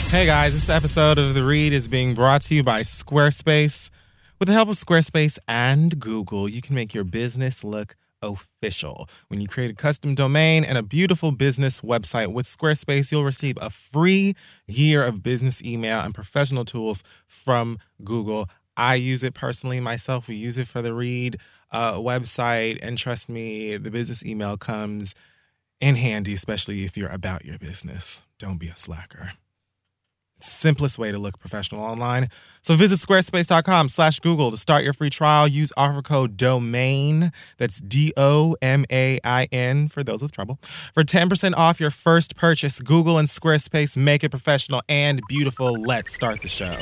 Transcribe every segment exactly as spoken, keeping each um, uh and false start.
Hey guys, this episode of The Read is being brought to you by Squarespace. With the help of Squarespace and Google, you can make your business look official. When you create a custom domain and a beautiful business website with Squarespace, you'll receive a free year of business email and professional tools from Google. I use it personally myself. We use it for the Read uh, website. And trust me, the business email comes in handy, especially if you're about your business. Don't be a slacker. It's the simplest way to look professional online. So visit squarespace.com slash Google to start your free trial. Use offer code DOMAIN, that's D O M A I N, for those with trouble, for ten percent off your first purchase. Google and Squarespace make it professional and beautiful. Let's start the show.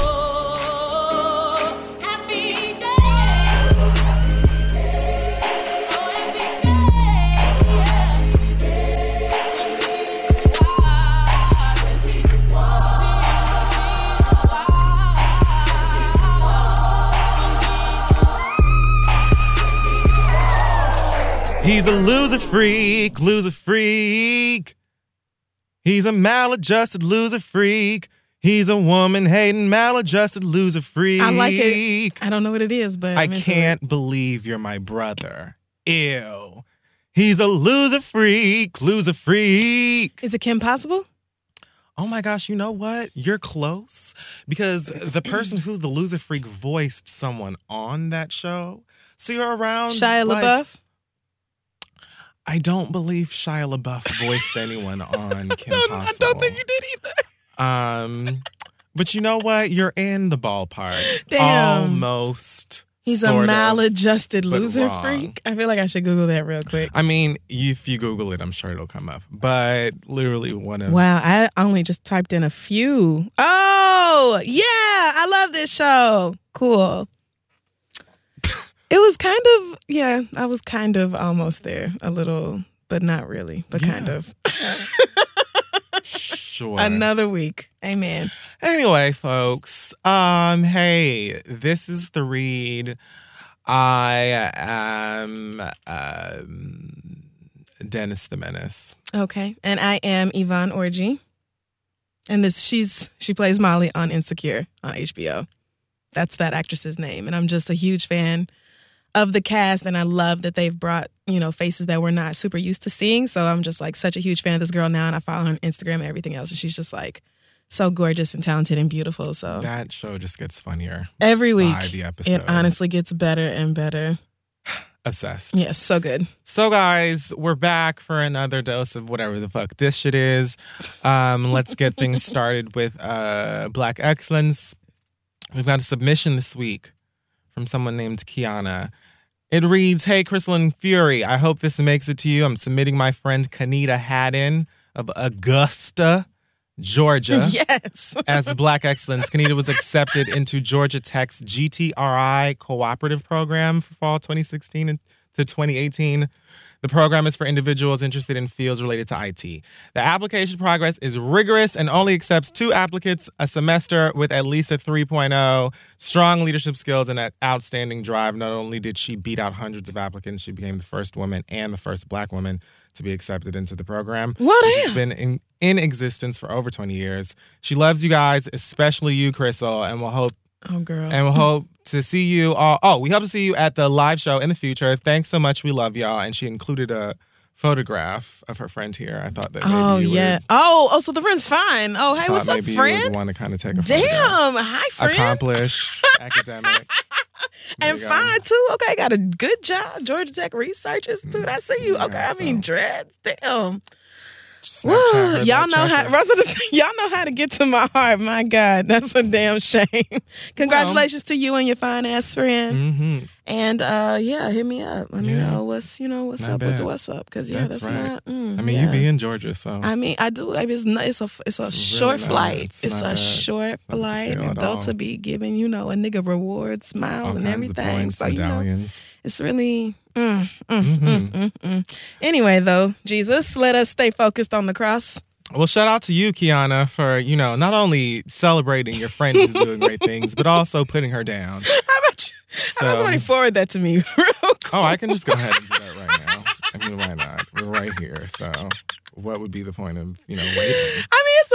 He's a loser freak, loser freak. He's a maladjusted loser freak. He's a woman-hating, maladjusted loser freak. I like it. I don't know what it is, but I I'm into can't it. believe you're my brother. Ew. He's a loser freak, loser freak. Is it Kim Possible? Oh my gosh, you know what? You're close. Because the person who's the loser freak voiced someone on that show. So you're around Shia like, LaBeouf? I don't believe Shia LaBeouf voiced anyone on Kim I, don't, Possible. I don't think you did either. Um, but you know what? You're in the ballpark. Damn. Almost. He's a sort of, maladjusted but loser wrong. freak. I feel like I should Google that real quick. I mean, if you Google it, I'm sure it'll come up. But literally one of... Wow, I only just typed in a few. Oh, yeah, I love this show. Cool. It was kind of, yeah, I was kind of almost there a little, but not really, but Yeah. kind of. Sure. Another week. Amen. Anyway, folks, um, hey, this is The Read. I am um, Dennis the Menace. Okay. And I am Yvonne Orji. And this she's she plays Molly on Insecure on H B O. That's that actress's name. And I'm just a huge fan of the cast, and I love that they've brought, you know, faces that we're not super used to seeing. So I'm just like such a huge fan of this girl now, and I follow her on Instagram and everything else. And she's just like so gorgeous and talented and beautiful. So That show just gets funnier every week, by the episode. it honestly gets better and better. Obsessed. Yes, so good. So, guys, we're back for another dose of whatever the fuck this shit is. Um, let's get things started with uh, Black Excellence. We've got a submission this week from someone named Kiana. It reads, "Hey, Crystal and Fury, I hope this makes it to you. I'm submitting my friend Kanita Haddon of Augusta, Georgia, Yes. as Black Excellence. Kanita was accepted into Georgia Tech's G T R I cooperative program for fall twenty sixteen to twenty eighteen. The program is for individuals interested in fields related to I T. The application progress is rigorous and only accepts two applicants a semester with at least a three point oh, strong leadership skills, and an outstanding drive. Not only did she beat out hundreds of applicants, she became the first woman and the first Black woman to be accepted into the program. What which is? has been in, in existence for over twenty years. She loves you guys, especially you, Crystal, and will hope Oh, girl. and we'll hope to see you all. Oh, we hope to see you at the live show in the future. Thanks so much. We love y'all. And she included a photograph of her friend here. I thought that maybe Oh, you yeah. would, Oh, oh, so the friend's fine. Oh, hey, thought what's up, maybe you friend? would want to kind of take a Damn. photograph. Hi, friend. Accomplished, academic. There And you go. fine, too. Okay, got a good job. Georgia Tech Research Institute. I see you. Yeah, Okay, I mean, so- dreads. Damn. Snapchat Woo, her y'all that know how treasure. Rosa, y'all know how to get to my heart. My God, that's a damn shame. Congratulations to you and your fine ass friend. Mhm. And uh, yeah, hit me up. Let me Yeah. know what's you know what's I up with bet. the what's up. Cause yeah, That's that's, right. not. Mm, I mean, yeah. you be in Georgia, so. I mean, I do. I mean, it's not, it's a it's a It's short really not. flight. It's It's, not a bad. short It's not a big flight, deal and at all. Delta be giving you know a nigga rewards, smiles, all and kinds everything. of points, so you know, medallions. it's really. Mm, mm, Mhm. mm, mm, mm. Anyway, though, Jesus, let us stay focused on the cross. Well, shout out to you, Kiana, for, you know, not only celebrating your friend who's doing great things, but also putting her down. How about you? How about somebody forward that to me real quick? Oh, I can just go ahead and do that right now. I mean, why not? We're right here, so what would be the point of, you know, waiting? I mean, it's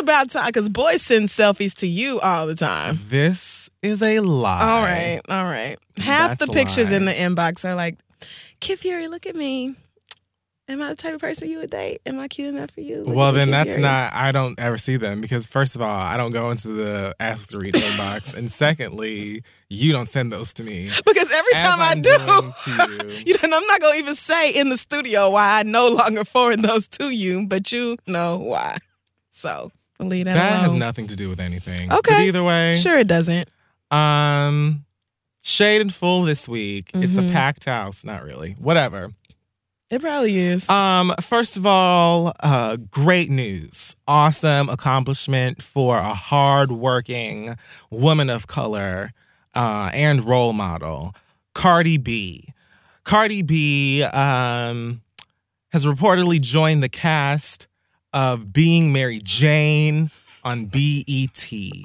about time, because boys send selfies to you all the time. This is a lie. All right, all right. Half That's the a pictures lie. in the inbox are like, Kid Fury, look at me. Am I the type of person you would date? Am I cute enough for you? Look Well, at me, then Kid that's Fury. not, I don't ever see them because, first of all, I don't go into the Ask the Read inbox. And secondly, you don't send those to me. Because every As time I I'm do, doing to you. you know, I'm not going to even say in the studio why I no longer forward those to you, but you know why. So, I'll leave that, That alone. has nothing to do with anything. Okay. But either way. Sure it doesn't. Um, Shade and Full this week. It's a Mhm. packed house. Not really. Whatever. It probably is. Um, first of all, uh, great news. Awesome accomplishment for a hardworking woman of color uh, and role model, Cardi B. Cardi B um, has reportedly joined the cast of Being Mary Jane on B E T.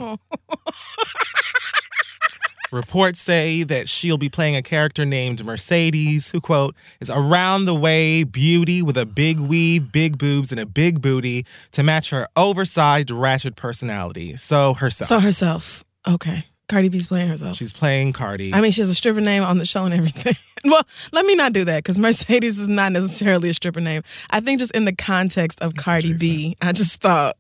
Reports say that she'll be playing a character named Mercedes, who, quote, is around the way beauty with a big weave, big boobs, and a big booty to match her oversized, ratchet personality. So herself. So herself. Okay. Cardi B's playing herself. She's playing Cardi. I mean, she has a stripper name on the show and everything. Well, let me not do that because Mercedes is not necessarily a stripper name. I think just in the context of That's Cardi what you B, I just thought,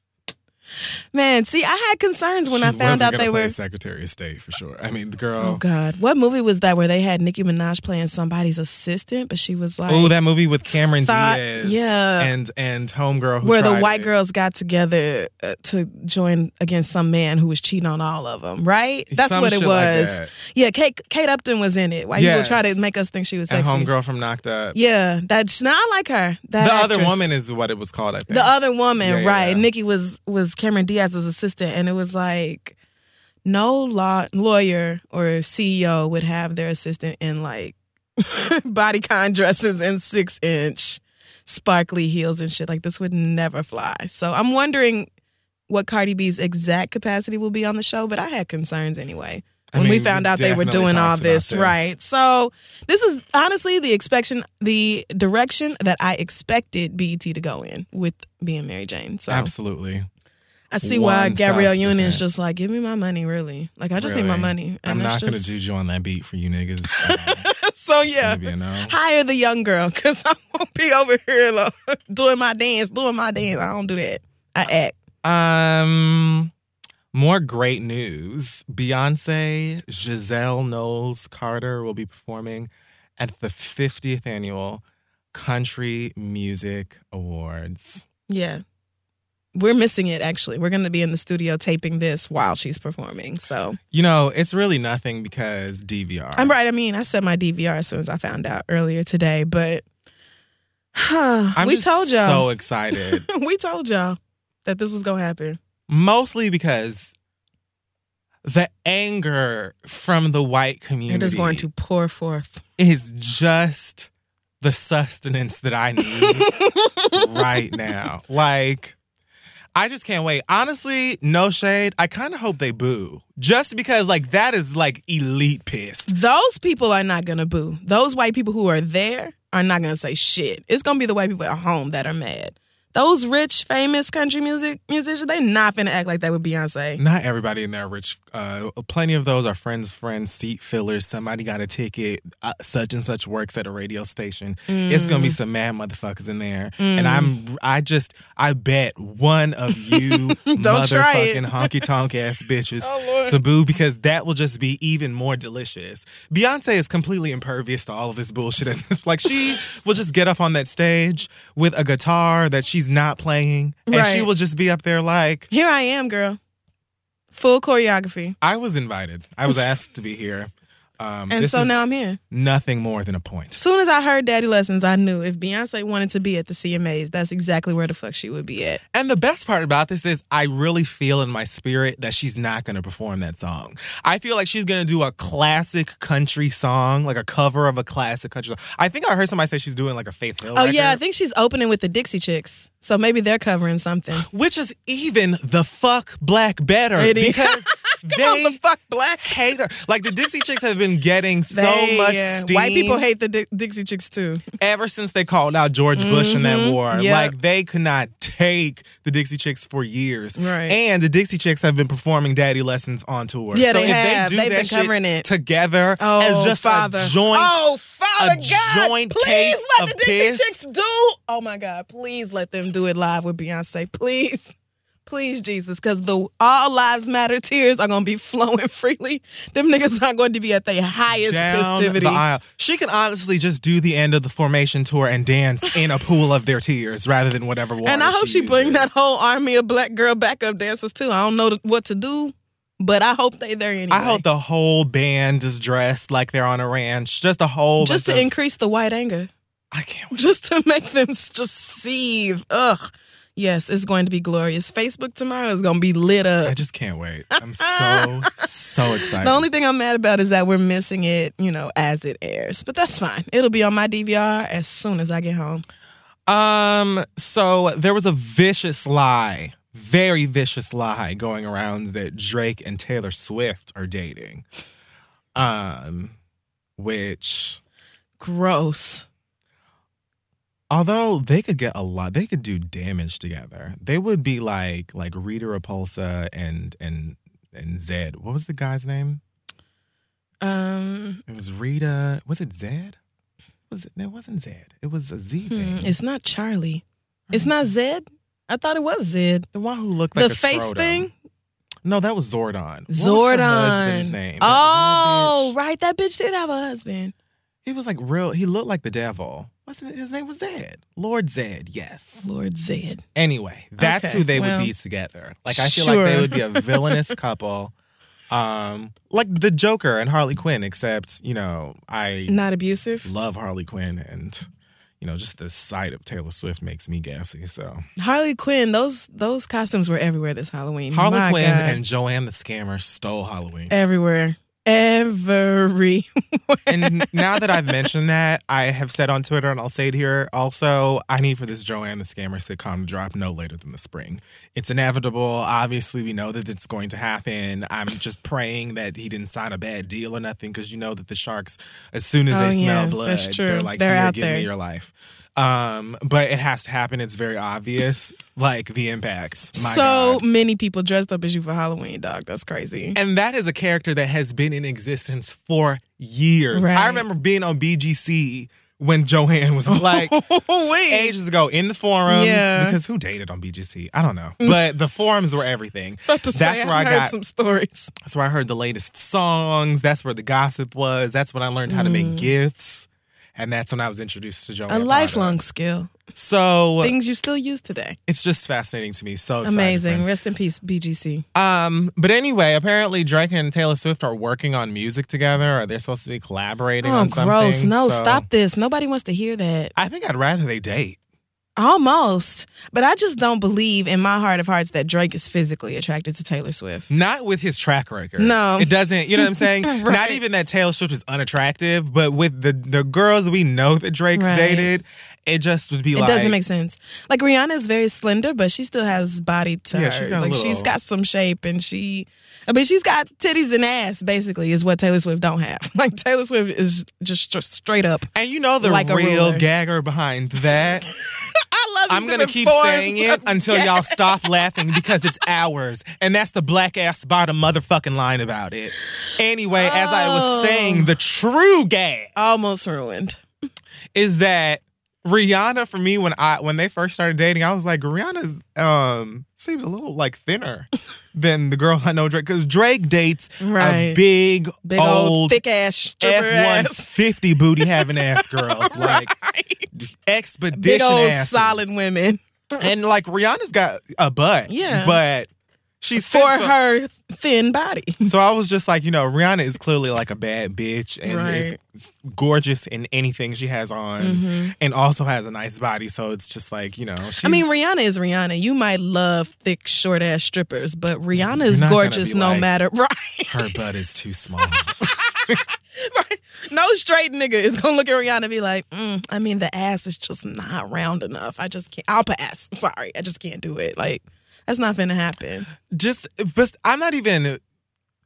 man, see, I had concerns when She I found wasn't out gonna they play were. Secretary of State for sure. I mean, the girl. Oh, God. What movie was that where they had Nicki Minaj playing somebody's assistant, but she was like. Oh, that movie with Cameron thought- Diaz. yeah. And and Homegirl who Where the tried white it. girls got together uh, to join against some man who was cheating on all of them, right? That's Some what it shit like was. that. Yeah, Kate, Kate Upton was in it. Why you Yes. will try to make us think she was And sexy. Homegirl from Knocked Up. Yeah, that's now I like her. That The Other actress. Woman is what it was called, I think. the other woman, Yeah, yeah, right? yeah. Nikki was was Cameron Diaz's assistant, and it was like no law lawyer or C E O would have their assistant in like bodycon dresses and six inch sparkly heels and shit. Like this would never fly. So I'm wondering what Cardi B's exact capacity will be on the show, but I had concerns anyway. I When we mean, found we out they were definitely doing all talked about this, this. right? So this is honestly the expectation, the direction that I expected B E T to go in with Being Mary Jane. So Absolutely. I see why Gabrielle one thousand Union's percent. just like, give me my money, really. Like I just need my Really. money. And I'm that's not going to just... juju on that beat for you niggas. Um, So it's yeah, gonna be a no. hire the young girl because I won't be over here like, doing my dance, doing my dance. I don't do that. I act. Um, more great news. Beyonce, Giselle Knowles Carter will be performing at the fiftieth annual Country Music Awards. Yeah. We're missing it, actually. We're going to be in the studio taping this while she's performing. So You know, it's really nothing because D V R. I'm right. I mean, I set my D V R as soon as I found out earlier today, but I'm we just told y'all. so excited. we told y'all that this was going to happen. Mostly because the anger from the white community It is going to pour forth. is just the sustenance that I need right now. Like, I just can't wait. Honestly, no shade. I kind of hope they boo. Just because, like, that is, like, elite pissed. Those people are not going to boo. Those white people who are there are not going to say shit. It's going to be the white people at home that are mad. Those rich, famous country music musicians, they not finna act like that with Beyonce. Not everybody in there are rich. Uh, plenty of those are friends, friends, seat fillers. Somebody got a ticket. Uh, such and such works at a radio station. It's gonna be Mm. some mad motherfuckers in there, and I'm. I just. I bet one of you Don't try it. motherfucking honky tonk ass bitches Oh, Lord. to boo because that will just be even more delicious. Beyonce is completely impervious to all of this bullshit. And it's like she will just get up on that stage with a guitar that she's not playing, and she Right. will just be up there like, Here I am, girl. Full choreography. I was invited. I was asked to be here. Um, And this so is now I'm here. Nothing more than a point. As soon as I heard Daddy Lessons, I knew if Beyonce wanted to be at the C M As, that's exactly where the fuck she would be at. And the best part about this is I really feel in my spirit that she's not going to perform that song. I feel like she's going to do a classic country song, like a cover of a classic country song. I think I heard somebody say she's doing like a Faith Hill Oh, record, yeah, I think she's opening with the Dixie Chicks. So maybe they're covering something. which is even the fuck black better It is. because Come on, the fuck black. hate her. Like, the Dixie Chicks have been getting so They, much yeah. steam. White people hate the Di- Dixie Chicks too. Ever since they called out George Bush in that Mhm. war. Yep. Like, they could not take the Dixie Chicks for years. Right. And the Dixie Chicks have been performing daddy lessons on tour. Yeah, so they if have. They do They've that been shit covering it. together Oh, as just Father. a joint. Oh, Father a God. joint please case let of the Dixie piss. Chicks do. Oh, my God. Please let them do it live with Beyonce. Please. Please, Jesus, because the All Lives Matter tears are going to be flowing freely. Them niggas are going to be at their highest Down festivity. the aisle. She can honestly just do the end of the Formation tour and dance in a pool of their tears rather than whatever water And I hope she, uses. bring that whole army of black girl backup dancers, too. I don't know what to do, but I hope they there anyway. I hope the whole band is dressed like they're on a ranch. Just a whole Just bunch to of, increase the white anger. I can't wait. Just to make them s- just seethe. Ugh. Yes, it's going to be glorious. Facebook tomorrow is going to be lit up. I just can't wait. I'm so, so excited. The only thing I'm mad about is that we're missing it, you know, as it airs. But that's fine. It'll be on my D V R as soon as I get home. Um, so there was a vicious lie, very vicious lie going around that Drake and Taylor Swift are dating. Um, which, Gross. although they could get a lot, they could do damage together. They would be like like Rita Repulsa and and and Zed. What was the guy's name? Um, It was Rita. Was it Zed? Was it? It wasn't Zed. It was a Z hmm, thing. it's not Charlie. It's not Zed. I thought it was Zed. The one who looked like The a face scrotum. thing? No, that was Zordon. What was Zordon. her husband's name? That Oh, red bitch. right. That bitch did have a husband. He was like real. He looked like the devil. What's it? His name was Zed. Lord Zed. Yes. Lord Zed. Anyway, that's Okay, who they well, would be together. Like I feel like they sure. would be a villainous couple. Um, like the Joker and Harley Quinn, except you know I Not abusive. love Harley Quinn, and you know just the sight of Taylor Swift makes me gassy. So Harley Quinn, those those costumes were everywhere this Halloween. Harley My Quinn God. and Joanne the Scammer stole Halloween. Everywhere. Everywhere. And now that I've mentioned that, I have said on Twitter, and I'll say it here also, I need for this Joanne the Scammer sitcom to drop no later than the spring. It's inevitable. Obviously, we know that it's going to happen. I'm just praying that he didn't sign a bad deal or nothing, because you know that the Sharks, as soon as Oh, they smell yeah, blood, that's true. they're like, They're here, out give there. me your life. Um, but it has to happen. It's very obvious, like the impact. My so God. many people dressed up as you for Halloween, dog. That's crazy. And that is a character that has been in existence for years. Right. I remember being on B G C when Joanne was like Wait. ages ago in the forums. Yeah. Because who dated on B G C? I don't know. But the forums were everything. About to That's say, where I heard got some stories. that's where I heard the latest songs. That's where the gossip was. That's when I learned how to make gifts. And that's when I was introduced to Joanne. A Prada. lifelong skill. So Things you still use today. it's just fascinating to me. So excited for Amazing. him. Rest in peace, B G C. Um, but anyway, apparently Drake and Taylor Swift are working on music together, or they're supposed to be collaborating Oh, on something. gross. No, so stop this. Nobody wants to hear that. I think I'd rather they date. Almost. But I just don't believe in my heart of hearts that Drake is physically attracted to Taylor Swift. Not with his track record. No. It doesn't, you know what I'm saying? Not Right. even that Taylor Swift is unattractive, but with the, the girls we know that Drake's Right. dated, it just would be It like. doesn't make sense. Like Rihanna is very slender, but she still has body to Yeah, her. she's got a like little- she's got some shape, and she, I mean, she's got titties and ass. Basically, is what Taylor Swift don't have. Like Taylor Swift is just str- straight up. And you know the like a real ruler. gagger behind that? I love. I'm these gonna different keep forms saying it of until gag. y'all stop laughing because it's ours. And that's the black ass bottom motherfucking line about it. Anyway, as I was Oh. saying, the true gag Almost ruined. is that Rihanna, for me, when I when they first started dating, I was like, Rihanna's um seems a little like thinner than the girl I know Drake. Because Drake dates a Right. big, Big old old thick ass stripper F one ass. fifty booty having ass girls. Like expedition Big old asses. solid women. And like Rihanna's got a butt. Yeah. But she's For thin, so- her thin body. So I was just like, you know, Rihanna is clearly like a bad bitch and Right. is gorgeous in anything she has on Mm-hmm. and also has a nice body. So it's just like, you know, she's, I mean, Rihanna is Rihanna. You might love thick, short ass strippers, but Rihanna You're is not gonna gorgeous be no like- matter. Right. her butt is too small. Right. No straight nigga is gonna look at Rihanna and be like, mm, I mean, the ass is just not round enough. I just can't. I'll pass. I'm sorry. I just can't do it. Like, that's not finna happen. Just, but I'm not even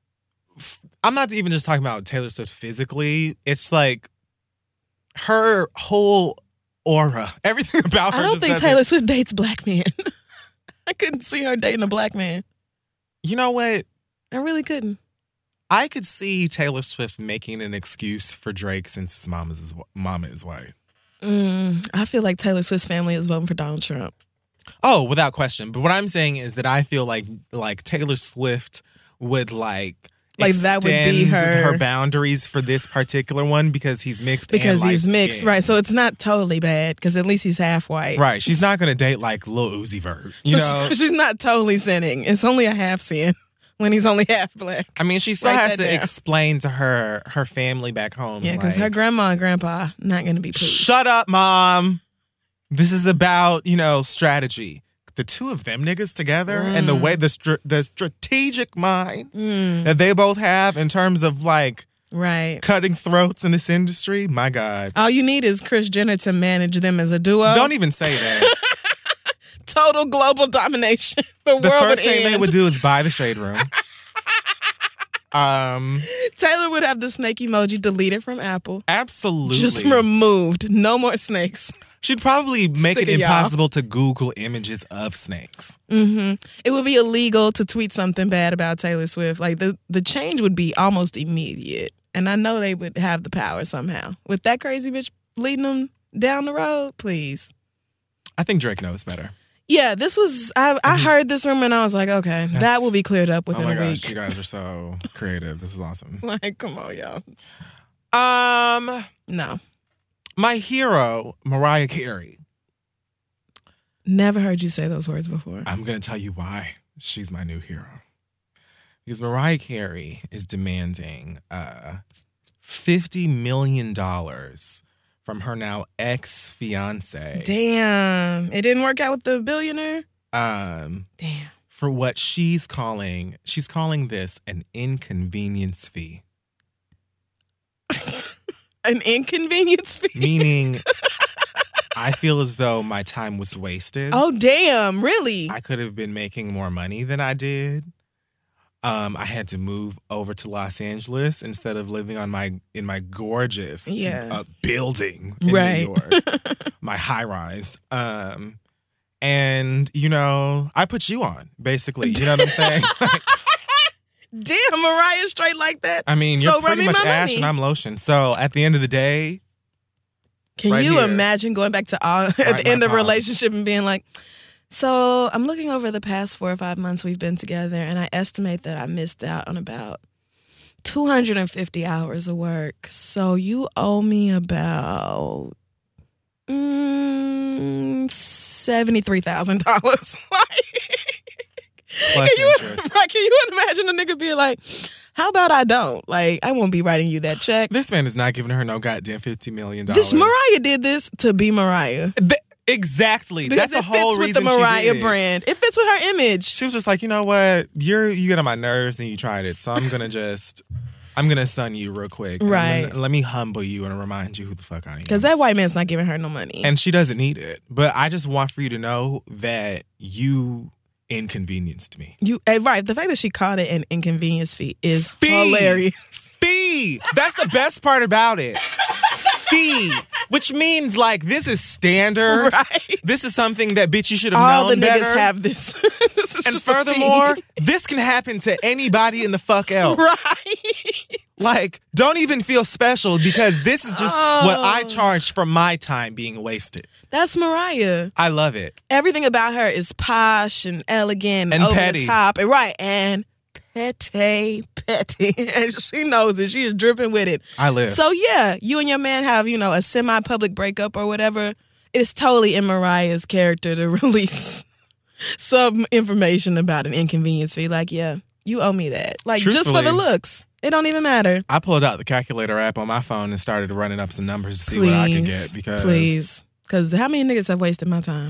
I'm not even just talking about Taylor Swift physically. It's like her whole aura, everything about her. I don't just think doesn't- Taylor Swift dates black men. I couldn't see her dating a black man. You know what? I really couldn't. I could see Taylor Swift making an excuse for Drake since his mama's is, mama is white. Mm, I feel like Taylor Swift's family is voting for Donald Trump. Oh, without question. But what I'm saying is that I feel like like Taylor Swift would like Like that would be extend her- her boundaries for this particular one because he's mixed Because and he's mixed, light-skinned. right? So it's not totally bad because at least he's half white. Right. She's not going to date like Lil Uzi Vert. You So know? she's not totally sinning. It's only a half sin when he's only half black. I mean, she still Write has that to down. explain to her her family back home. Yeah, because like, her grandma and grandpa not going to be pleased. Shut up, mom. This is about, you know, strategy. The two of them niggas together and the way the str- the strategic minds Mm, that they both have in terms of like right. cutting throats in this industry. My God. All you need is Kris Jenner to manage them as a duo. Don't even say that. Total global domination. The, The world first would thing end. they would do is buy the Shade Room. Um, Taylor would have the snake emoji deleted from Apple. absolutely. Just removed. No more snakes. She'd probably make Sick it of y'all. impossible to Google images of snakes. hmm It would be illegal to tweet something bad about Taylor Swift. Like the, the change would be almost immediate. And I know they would have the power somehow. With that crazy bitch leading them down the road, please. I think Drake knows better. Yeah, this was, I, I heard this rumor and I was like, okay, that That's- will be cleared up Oh within my a gosh, week. you guys are so creative. This is awesome. Like, come on, y'all. Um, No. my hero, Mariah Carey. Never heard you say those words before. I'm going to tell you why she's my new hero. Because Mariah Carey is demanding uh, fifty million dollars from her now ex-fiance Damn. It didn't work out with the billionaire? um, Damn. for what she's calling, she's calling this an inconvenience fee. An inconvenience fee? Meaning, I feel as though my time was wasted. Oh, damn. Really? I could have been making more money than I did. Um, I had to move over to Los Angeles instead of living on my in my gorgeous Yeah. uh, building in Right. New York, my high rise. Um, and you know, I put you on basically. You know what I'm saying? Damn, Mariah straight like that? I mean, you're So run pretty me much my ash money. and I'm lotion. So at the end of the day, Can right you here. imagine going back to all, at Right the my end of a palm. relationship and being like, so I'm looking over the past four or five months we've been together, and I estimate that I missed out on about two hundred fifty hours of work. So you owe me about mm, seventy-three thousand dollars. plus Can you, interest. right, can you imagine a nigga being like, how about I don't? Like, I won't be writing you that check. This man is not giving her no goddamn fifty million dollars. This Mariah did this to be Mariah. Th- exactly. Because That's the it whole fits with the reason she Mariah did it. brand. It fits with her image. She was just like, you know what? You're you get on my nerves and you tried it. So I'm gonna just I'm gonna sun you real quick. I'm Right. gonna- let me humble you and remind you who the fuck I am. Because that white man's not giving her no money. And she doesn't need it. But I just want for you to know that you inconvenienced me. you eh, right. The fact that she called it an inconvenience fee is Fee. hilarious. Fee! That's the best part about it. Fee. Which means like this is standard. Right. This is something that bitch you should have All the known niggas better. have this. This is And just a fee. furthermore, this can happen to anybody in the fuck else. right. Like, don't even feel special because this is just what I Oh. charge for my time being wasted. That's Mariah. I love it. Everything about her is posh and elegant and, And over petty. the top. And right. And petty, petty. And she knows it. She is dripping with it. I live. So yeah, you and your man have, you know, a semi-public breakup or whatever. It's totally in Mariah's character to release some information about an inconvenience fee. Like, yeah, you owe me that. Like, just for the Truthfully, looks. It don't even matter. I pulled out the calculator app on my phone and started running up some numbers to see what I could get because Please. Because how many niggas have wasted my time?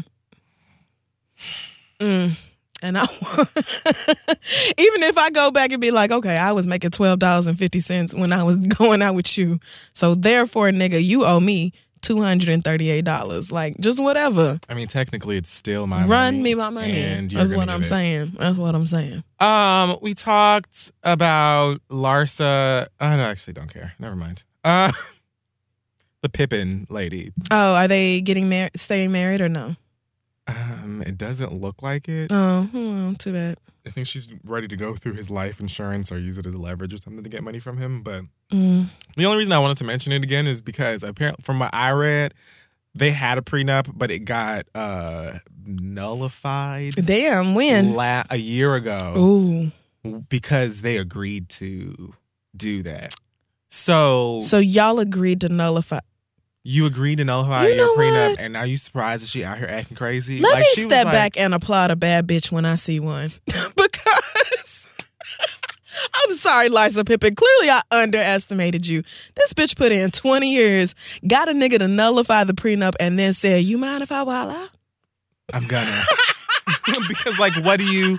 Mm. And I even if I go back and be like, okay, I was making twelve dollars and fifty cents when I was going out with you. So therefore, nigga, you owe me two hundred thirty-eight dollars. Like, just whatever. I mean, technically, it's still my money. Run me my money. And you're That's gonna what give I'm it. saying. That's what I'm saying. Um, we talked about Larsa. I actually don't care. Never mind. Uh, the Pippin lady. Oh, are they getting married, staying married or no? Um, it doesn't look like it. Oh, well, too bad. I think she's ready to go through his life insurance or use it as leverage or something to get money from him. But Mm. the only reason I wanted to mention it again is because apparently, from what I read, they had a prenup, but it got uh, nullified Damn, when? la- a year ago Ooh. because they agreed to do that. So, So y'all agreed to nullify. you agreed to nullify You your know prenup, what? and now you surprised that she out here acting crazy? Let Like, me she was step like- back and applaud a bad bitch when I see one. Because I'm sorry, Larsa Pippen. Clearly, I underestimated you. This bitch put in twenty years, got a nigga to nullify the prenup, and then said, "You mind if I wild out?" I'm gonna. Because, like, what do you...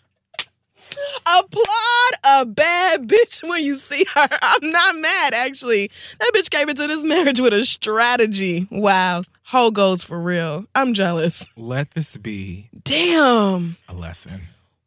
Applaud a bad bitch when you see her. I'm not mad, actually. That bitch came into this marriage with a strategy. Wow. Whole goes for real. I'm jealous. Let this be Damn. a lesson.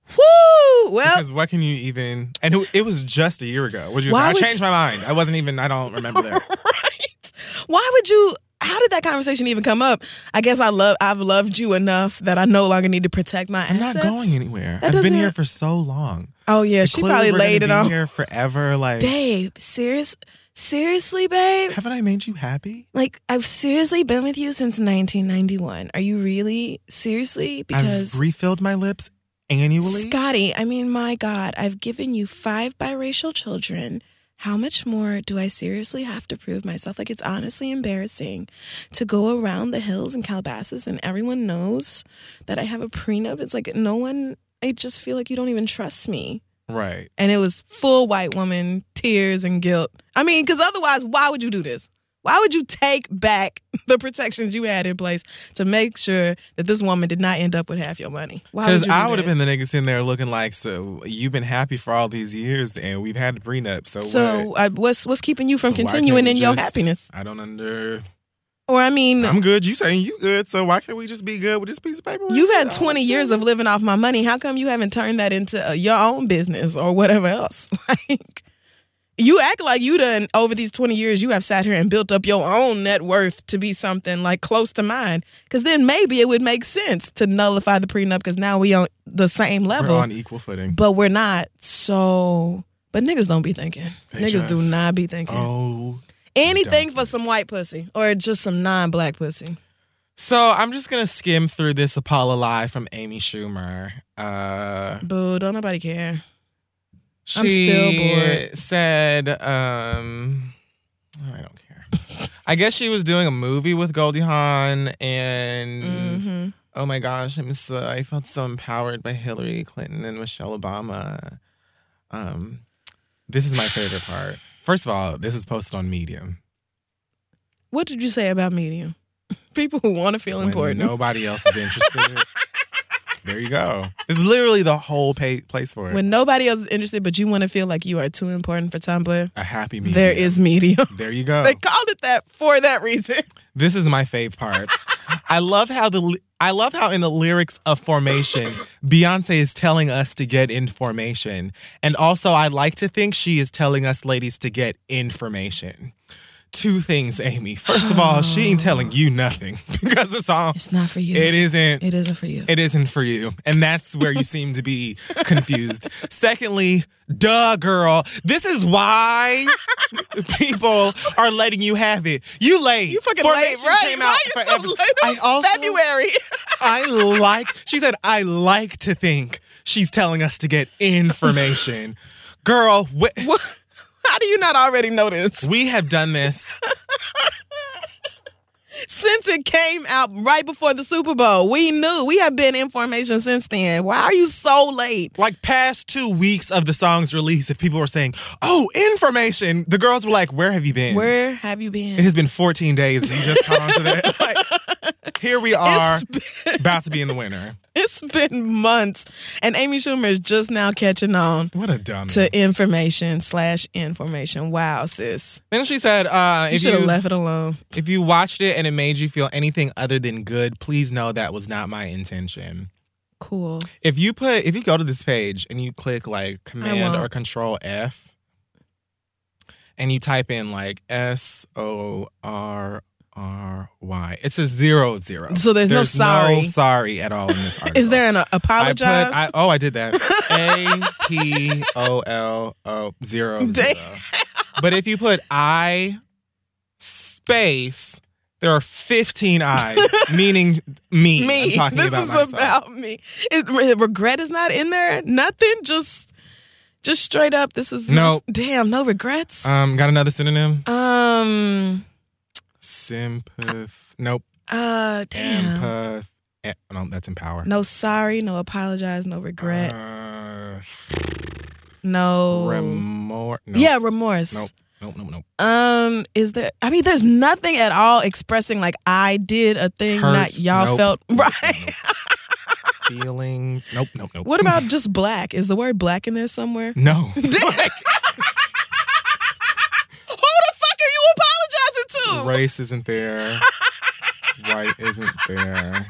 Woo! Well, Because what can you even... And it, it was just a year ago. Would you Why say, I would changed you- my mind. I wasn't even... I don't remember that. right. Why would you... How did that conversation even come up? I guess I love. I've loved you enough that I no longer need to protect my I'm assets. not going anywhere. That I've been doesn't- here for so long. Oh yeah, she Clearly probably we're laid it gonna be on. here forever. Like, Babe, serious, seriously, babe. haven't I made you happy? Like, I've seriously been with you since nineteen ninety-one. Are you really seriously? Because I've refilled my lips annually. Scotty, I mean, my God, I've given you five biracial children. How much more do I seriously have to prove myself? Like, it's honestly embarrassing to go around the hills in Calabasas and everyone knows that I have a prenup. It's like no one, I just feel like you don't even trust me. Right. And it was full white woman, tears and guilt. I mean, because otherwise, why would you do this? Why would you take back the protections you had in place to make sure that this woman did not end up with half your money? Why would Because you do I would that? have been the nigga sitting there looking like, so you've been happy for all these years and we've had the prenup. So, So what? uh, what's what's keeping you from Why can't continuing we in your just- happiness? I don't under... Or I mean, I'm good. You saying you good. So why can't we just be good with this piece of paper? you've had Oh, twenty years of living off my money. How come you haven't turned that into uh, your own business or whatever else? Like, you act like you done over these twenty years, you have sat here and built up your own net worth to be something like close to mine. Because then maybe it would make sense to nullify the prenup because now we on the same level. We're on equal footing. But we're not. So, but niggas don't be thinking. They niggas do just- not be thinking. Oh. Anything don't. for some white pussy or just some non-black pussy. So I'm just going to skim through this Apollo Live from Amy Schumer. Uh, Boo, don't nobody care. she I'm still bored. said, um, I don't care. I guess she was doing a movie with Goldie Hawn and... Mhm. Oh my gosh, I'm so, I felt so empowered by Hillary Clinton and Michelle Obama. Um, this is my favorite part. First of all, this is posted on Medium. What did you say about Medium? People who want to feel When important. nobody else is interested. There you go. It's literally the whole pay, place for it. When nobody else is interested, but you want to feel like you are too important for Tumblr, A happy medium. there is Medium. There you go. They called it that for that reason. This is my fave part. I love how the I love how in the lyrics of Formation, Beyonce is telling us to get information. And also I like to think she is telling us ladies to get information. Two things, Amy. First of all, she ain't telling you nothing because the song It's not for you. it isn't It isn't for you. It isn't for you. And that's where you seem to be confused. Secondly, duh, girl. This is why people are letting you have it. You late. You fucking Formation late, right? Came Why out you for so every- late? It I was also, February. I like, she said, I like to think she's telling us to get information. Girl, wh- What? How do you not already know this? we have done this. Since it came out right before the Super Bowl, we knew. We have been information since then. Why are you so late? Like past two weeks of the song's release, if people were saying, oh, information, the girls were like, where have you been? Where have you been? It has been fourteen days. You just caught on to that. Like, here we are, It's been- about to be in the winter. It's been months. And Amy Schumer is just now catching on What a dummy. to information slash information. Wow, sis. Then she said, uh, You if should have you left it alone. if you watched it and it made you feel anything other than good, please know that was not my intention. Cool. If you put if you go to this page and you click like Command won't. or Control F and you type in like S O R R Y, it says zero zero. So there's no sorry. no sorry at all in this article. Is there an uh, I apologize? put, I, oh, I did that. A P O L O zero zero. But if you put I space, there are fifteen I's, meaning me. me. I'm talking this about is myself. about me. Is, re- regret is not in there? Nothing? Just just straight up, this is... No. Damn, no regrets? Um, got another synonym? Um... Sympath. Nope. Uh, damn. Empath. Eh, no, that's empower. No sorry, no apologize, no regret, Uh, no... remorse. Nope. Yeah, remorse. Nope. Nope. Nope. Nope. Um, is there... I mean, there's nothing at all expressing like I did a thing Hurt. not y'all Nope. felt... Nope, Right. nope, nope. Feelings. Nope. Nope. Nope. What about just black? Is the word black in there somewhere? No. Who the fuck are you apologizing to? Race isn't there. White isn't there.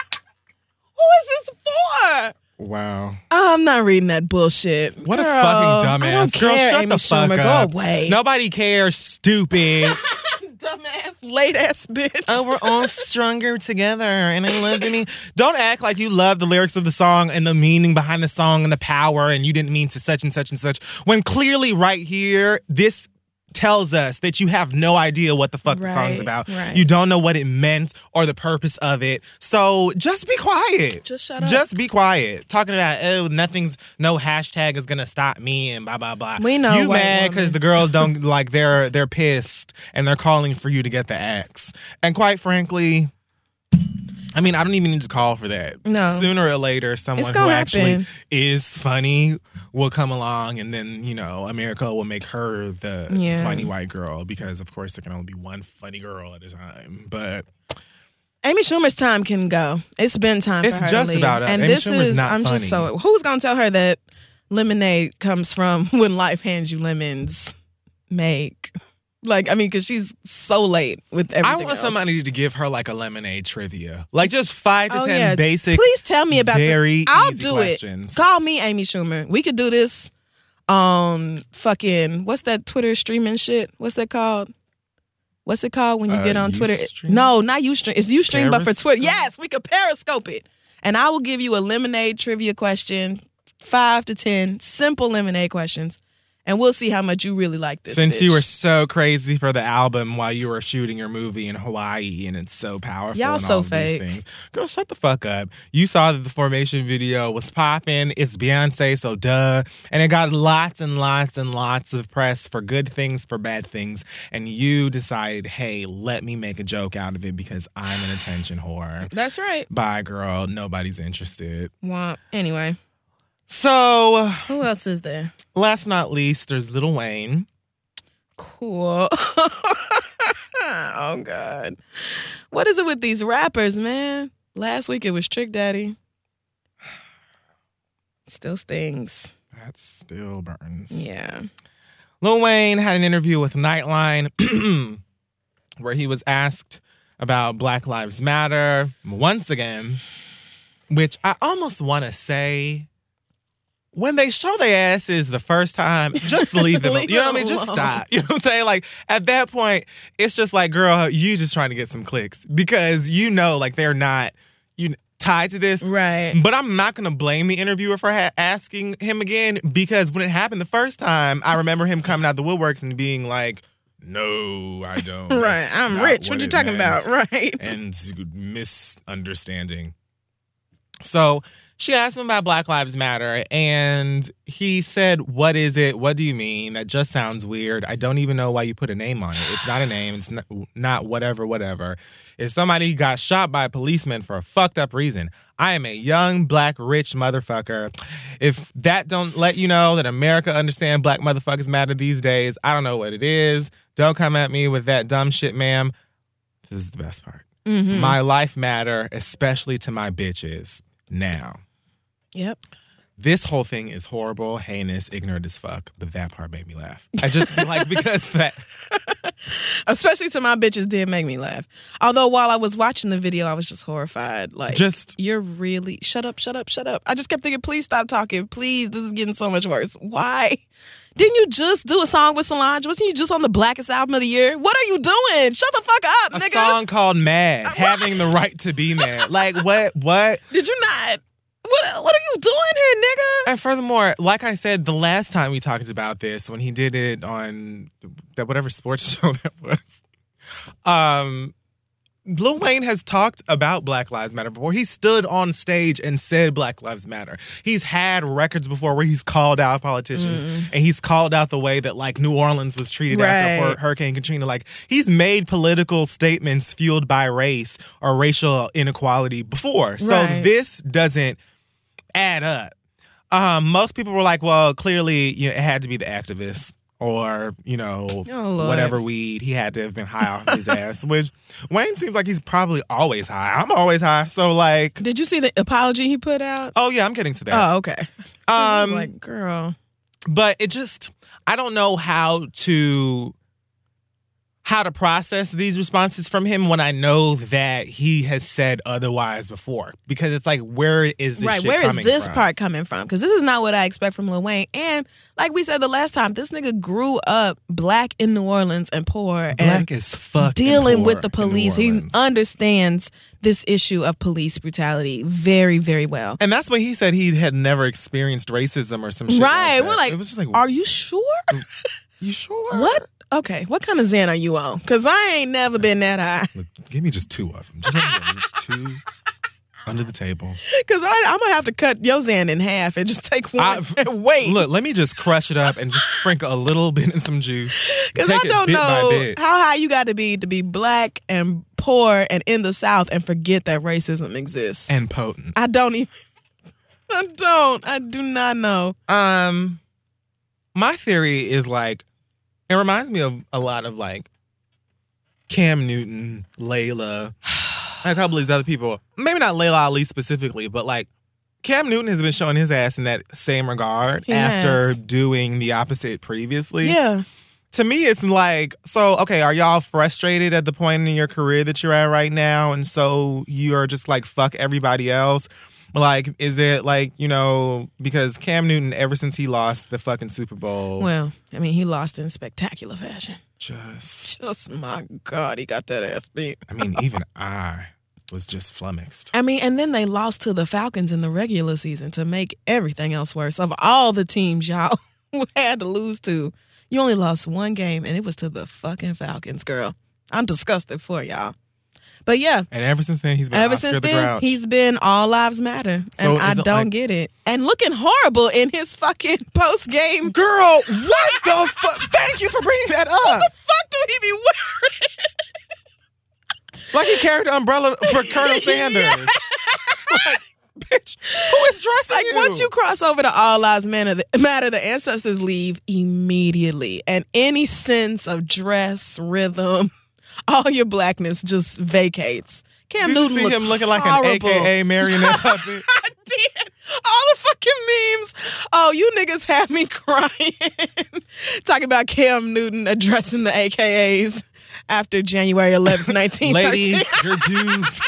Who is this for? Wow. I'm not reading that bullshit. What Girl, a fucking dumbass. I don't Girl, care, shut Amy the fuck Schumer. up. Go away. Nobody cares, stupid. Dumbass, late ass bitch. Oh, we're all stronger together, and I love the meaning. Don't act like you love the lyrics of the song and the meaning behind the song and the power, and you didn't mean to such and such and such. When clearly, right here, this tells us that you have no idea what the fuck the song's Right, about. right. You don't know what it meant or the purpose of it. So just be quiet. Just shut up. Just be quiet. Talking about, oh, nothing's, no hashtag is gonna stop me and blah blah blah. We know, you white mad because woman. the girls don't like they're they're pissed and they're calling for you to get the X. And quite frankly, I mean, I don't even need to call for that. No. Sooner or later, someone It's who gonna actually happen. is funny will come along, and then, you know, America will make her the Yeah. funny white girl because, of course, there can only be one funny girl at a time. But Amy Schumer's time can go. It's been time It's for her just to leave. about up. And Amy this Schumer's is, not I'm just funny. so, who's going to tell her that lemonade comes from when life hands you lemons? Make. Like, I mean, because she's so late with everything I want else. somebody to give her like a lemonade trivia, like just five to Oh, ten yeah. basic. Please tell me about very the, I'll easy do questions. it. Call me Amy Schumer. We could do this on fucking, what's that Twitter streaming shit? What's that called? What's it called when you Uh, get on Twitter? Ustream? No, not Ustream. It's Ustream, but for Periscope? Twitter. Yes, we could Periscope it. And I will give you a lemonade trivia question, five to ten simple lemonade questions. And we'll see how much you really like this. Since bitch. you were so crazy for the album while you were shooting your movie in Hawaii, and it's so powerful. Y'all and so all of these fake. things. Girl, shut the fuck up. You saw that the Formation video was popping. It's Beyonce, so duh. And it got lots and lots and lots of press for good things, for bad things. And you decided, hey, let me make a joke out of it because I'm an attention whore. That's right. Bye, girl. Nobody's interested. Well, anyway, So, who else is there? last not least, there's Lil Wayne. Cool. Oh, God. What is it with these rappers, man? Last week it was Trick Daddy. Still stings. That still burns. Yeah. Lil Wayne had an interview with Nightline where he was asked about Black Lives Matter once again, which I almost want to say, when they show their asses the first time, just leave them. Leave You know what I them mean? Just alone. stop. You know what I'm saying? Like, at that point, it's just like, girl, you just trying to get some clicks because you know, like, they're not you tied to this. Right. But I'm not going to blame the interviewer for ha- asking him again because when it happened the first time, I remember him coming out the woodworks and being like, no, I don't. Right. That's I'm not rich. What, you it talking meant." about? Right. And misunderstanding. So she asked him about Black Lives Matter, and he said, what is it? What do you mean? That just sounds weird. I don't even know why you put a name on it. It's not a name. It's not, not whatever, whatever. If somebody got shot by a policeman for a fucked up reason, I am a young, black, rich motherfucker. If that don't let you know that America understand black motherfuckers matter these days, I don't know what it is. Don't come at me with that dumb shit, ma'am. This is the best part. Mm-hmm. My life matter, especially to my bitches. Now, Yep. this whole thing is horrible, heinous, ignorant as fuck, but that part made me laugh. I just feel like because that... Especially to my bitches did make me laugh. Although while I was watching the video, I was just horrified. Like, Just- you're really... Shut up, shut up, shut up. I just kept thinking, please stop talking. Please, this is getting so much worse. Why? Didn't you just do a song with Solange? Wasn't you just on the Blackest album of the year? What are you doing? Shut the fuck up, A nigga. song called Mad, having the right to be mad. Like, what? What? Did you not? What, what are you doing here, nigga? And furthermore, like I said, the last time we talked about this, when he did it on that whatever sports show that was, um, Lil Wayne has talked about Black Lives Matter before. He stood on stage and said Black Lives Matter. He's had records before where he's called out politicians Mm. and he's called out the way that like New Orleans was treated after Right. Hur- Hurricane Katrina. Like he's made political statements fueled by race or racial inequality before. So Right. this doesn't add up. Um, most people were like, well, clearly you know, it had to be the activists or, you know, Oh, Lord. whatever weed. He had to have been high off his ass, which Wayne seems like he's probably always high. I'm always high. So, like, Did you see the apology he put out? oh, yeah, I'm getting to that. Oh, okay. um, like, girl. but it just, I don't know how to. How to process these responses from him when I know that he has said otherwise before. Because it's like, where is this Right, shit where is coming this from? part coming from? Because this is not what I expect from Lil Wayne. And like we said the last time, this nigga grew up black in New Orleans and poor and Black as fuck. and dealing poor with the in New police. He Orleans. understands this issue of police brutality very, very well. And that's when he said he had never experienced racism or some shit. Right. Like that. We're like, it was just like, are you sure? you sure? What? Okay, what kind of Xan are you on? Because I ain't never been that high. Look, give me just two of them. Just let me get two under the table. Because I'm going to have to cut your Xan in half and just take one I- and wait. Look, let me just crush it up and just sprinkle a little bit in some juice. Because Take I it don't bit know by bit. how high you got to be to be black and poor and in the South and forget that racism exists. And potent. I don't even. I don't. I do not know. Um, my theory is like, it reminds me of a lot of like Cam Newton, Layla, and a couple of these other people. Maybe not Layla Ali specifically, but like Cam Newton has been showing his ass in that same regard He after has. doing the opposite previously. Yeah. To me, it's like, so, okay, are y'all frustrated at the point in your career that you're at right now? And so you're just like, fuck everybody else? Like, is it like, you know, because Cam Newton, ever since he lost the fucking Super Bowl, Well, I mean, he lost in spectacular fashion. just, Just, my God, he got that ass beat. I mean, even I was just flummoxed. I mean, and then they lost to the Falcons in the regular season to make everything else worse. Of all the teams y'all had to lose to, you only lost one game, and it was to the fucking Falcons, girl. I'm disgusted for y'all. But yeah, And ever since then, he's been ever Oscar since the then, Grouch. he's been all lives matter. So And I is it don't like- get it. And looking horrible in his fucking post game. Girl, what the fuck? Thank you for bringing that up. What the fuck do he be wearing? Like he carried the umbrella for Colonel Sanders. Like, bitch, who is dressing Like you? once you cross over to all lives matter, the, matter, the ancestors leave immediately, and any sense of dress, rhythm, all your blackness just vacates. Cam Did you Newton see looks him looking like horrible. an A K A marionette puppet? I did. All the fucking memes. Oh, you niggas have me crying. Talking about Cam Newton addressing the A K As after January eleventh, nineteen thirteen. Ladies, your dues.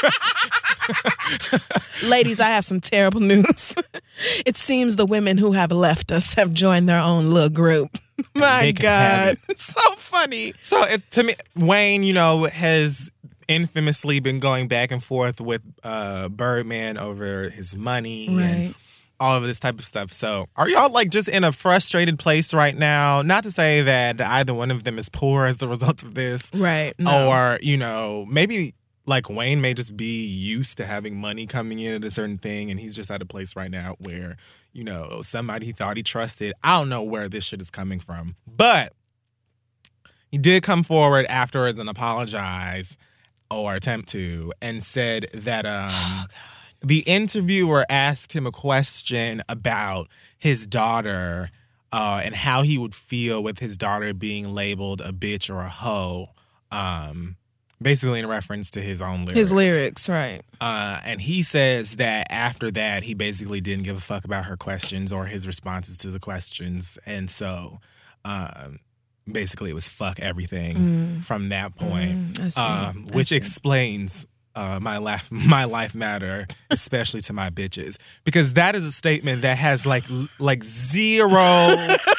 Ladies, I have some terrible news. It seems the women who have left us have joined their own little group. My They can have God. it. It's so funny. So it, to me, Wayne, you know, has infamously been going back and forth with uh, Birdman over his money Right. and all of this type of stuff. So are y'all like just in a frustrated place right now? Not to say that either one of them is poor as the result of this. Right. No. Or, you know, maybe like Wayne may just be used to having money coming in at a certain thing and he's just at a place right now where, you know, somebody he thought he trusted. I don't know where this shit is coming from. But he did come forward afterwards and apologize or attempt to and said that um Oh, the interviewer asked him a question about his daughter uh, and how he would feel with his daughter being labeled a bitch or a hoe um, basically in reference to his own lyrics. His lyrics, right. Uh, and he says that after that, he basically didn't give a fuck about her questions or his responses to the questions. And so um, basically it was fuck everything mm. from that point, mm, um, which explains uh, my, life, my life matter, especially to my bitches. Because that is a statement that has like, like zero...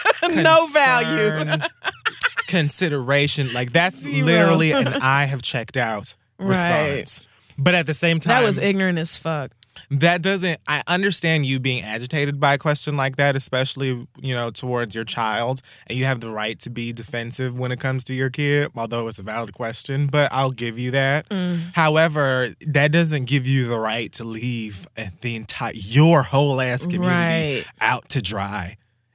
no value. Consideration. Like, that's Zero. Literally an I have checked out response. Right. But at the same time, that was ignorant as fuck. That doesn't, I understand you being agitated by a question like that, especially, you know, towards your child. And you have the right to be defensive when it comes to your kid, although it's a valid question, but I'll give you that. Mm. However, that doesn't give you the right to leave the entire, your whole ass community right. out to dry.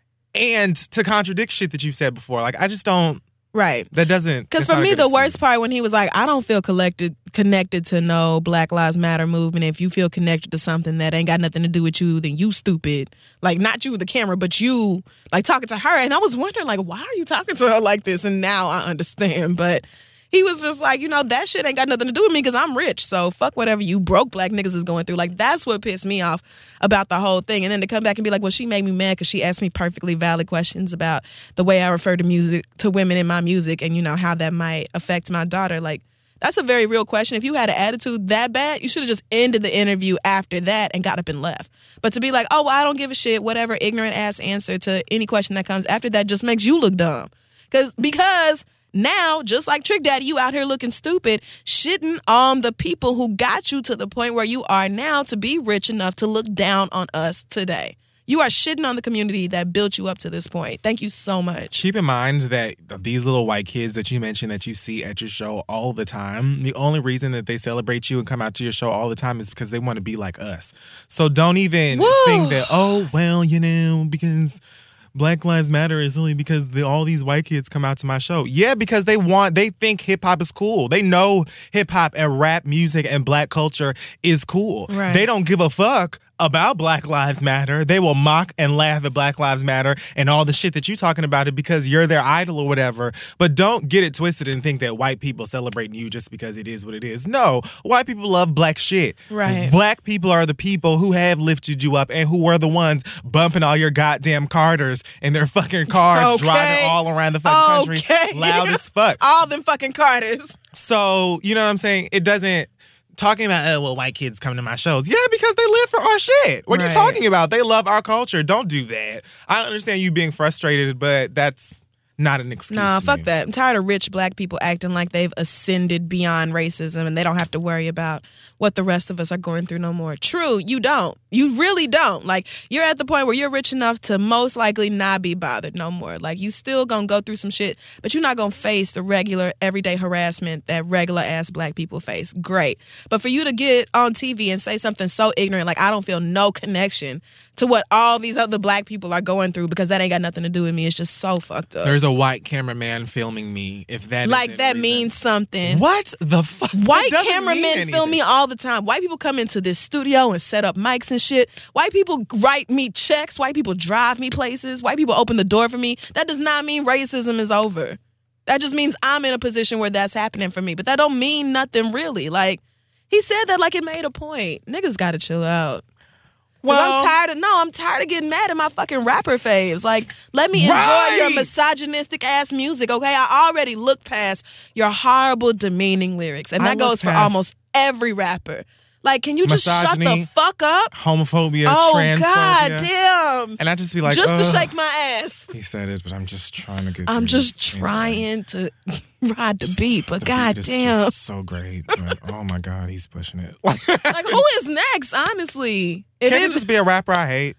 And to contradict shit that you've said before. Like, I just don't. Right. That doesn't. Because for me, the excuse. worst part when he was like, I don't feel collected, connected to no Black Lives Matter movement. If you feel connected to something that ain't got nothing to do with you, then you stupid. Like, not you, the camera, but you, like, talking to her. And I was wondering, like, why are you talking to her like this? And now I understand. But he was just like, you know, that shit ain't got nothing to do with me because I'm rich. So fuck whatever you broke black niggas is going through. Like, that's what pissed me off about the whole thing. And then to come back and be like, well, she made me mad because she asked me perfectly valid questions about the way I refer to music, to women in my music, and, you know, how that might affect my daughter. Like, that's a very real question. If you had an attitude that bad, you should have just ended the interview after that and got up and left. But to be like, oh, well, I don't give a shit, whatever ignorant ass answer to any question that comes after that just makes you look dumb. Cause, because... Now, just like Trick Daddy, you out here looking stupid, shitting on the people who got you to the point where you are now to be rich enough to look down on us today. You are shitting on the community that built you up to this point. Thank you so much. Keep in mind that these little white kids that you mentioned that you see at your show all the time, the only reason that they celebrate you and come out to your show all the time is because they want to be like us. So don't even Woo. think that, oh, well, you know, because... Black Lives Matter is only because the, all these white kids come out to my show. Yeah, because they want, they think hip hop is cool. They know hip hop and rap music and black culture is cool. Right. They don't give a fuck about Black Lives Matter. They will mock and laugh at Black Lives Matter and all the shit that you're talking about it because you're their idol or whatever. But don't get it twisted and think that white people celebrating you just because it is what it is. No, white people love black shit. Right. Black people are the people who have lifted you up and who were the ones bumping all your goddamn Carters in their fucking cars, okay. driving all around the fucking okay. country, loud as fuck. All them fucking Carters. So, you know what I'm saying? It doesn't... Talking about, oh, well, white kids come to my shows. Yeah, because they live for our shit. What right. are you talking about? They love our culture. Don't do that. I understand you being frustrated, but that's not an excuse. Nah, to fuck me. that. I'm tired of rich black people acting like they've ascended beyond racism and they don't have to worry about what the rest of us are going through no more. True, you don't. You really don't. Like, you're at the point where you're rich enough to most likely not be bothered no more. Like, you still gonna go through some shit, but you're not gonna face the regular, everyday harassment that regular ass black people face. Great. But for you to get on T V and say something so ignorant, like, I don't feel no connection to what all these other black people are going through because that ain't got nothing to do with me. It's just so fucked up. There's a white cameraman filming me. If that like that reason. means something. What the fuck? White cameramen film me all the time. White people come into this studio and set up mics and shit. White people write me checks. White people drive me places. White people open the door for me. That does not mean racism is over. That just means I'm in a position where that's happening for me. But that don't mean nothing really. Like, he said that like it made a point. Niggas gotta chill out. Well, I'm tired of, no, I'm tired of getting mad at my fucking rapper faves. Like, let me enjoy right. your misogynistic ass music, okay? I already look past your horrible, demeaning lyrics. And that goes for almost every rapper. Like, can you just Misogyny, shut the fuck up? Homophobia, oh, transphobia. God damn. And I just be like, just uh, to shake my ass. He said it, but I'm just trying to get I'm just this, trying you know. to ride the beat, but the God beat damn. Just so great. But, oh my God, he's pushing it. Like, who is next, honestly? It Can it just be a rapper I hate?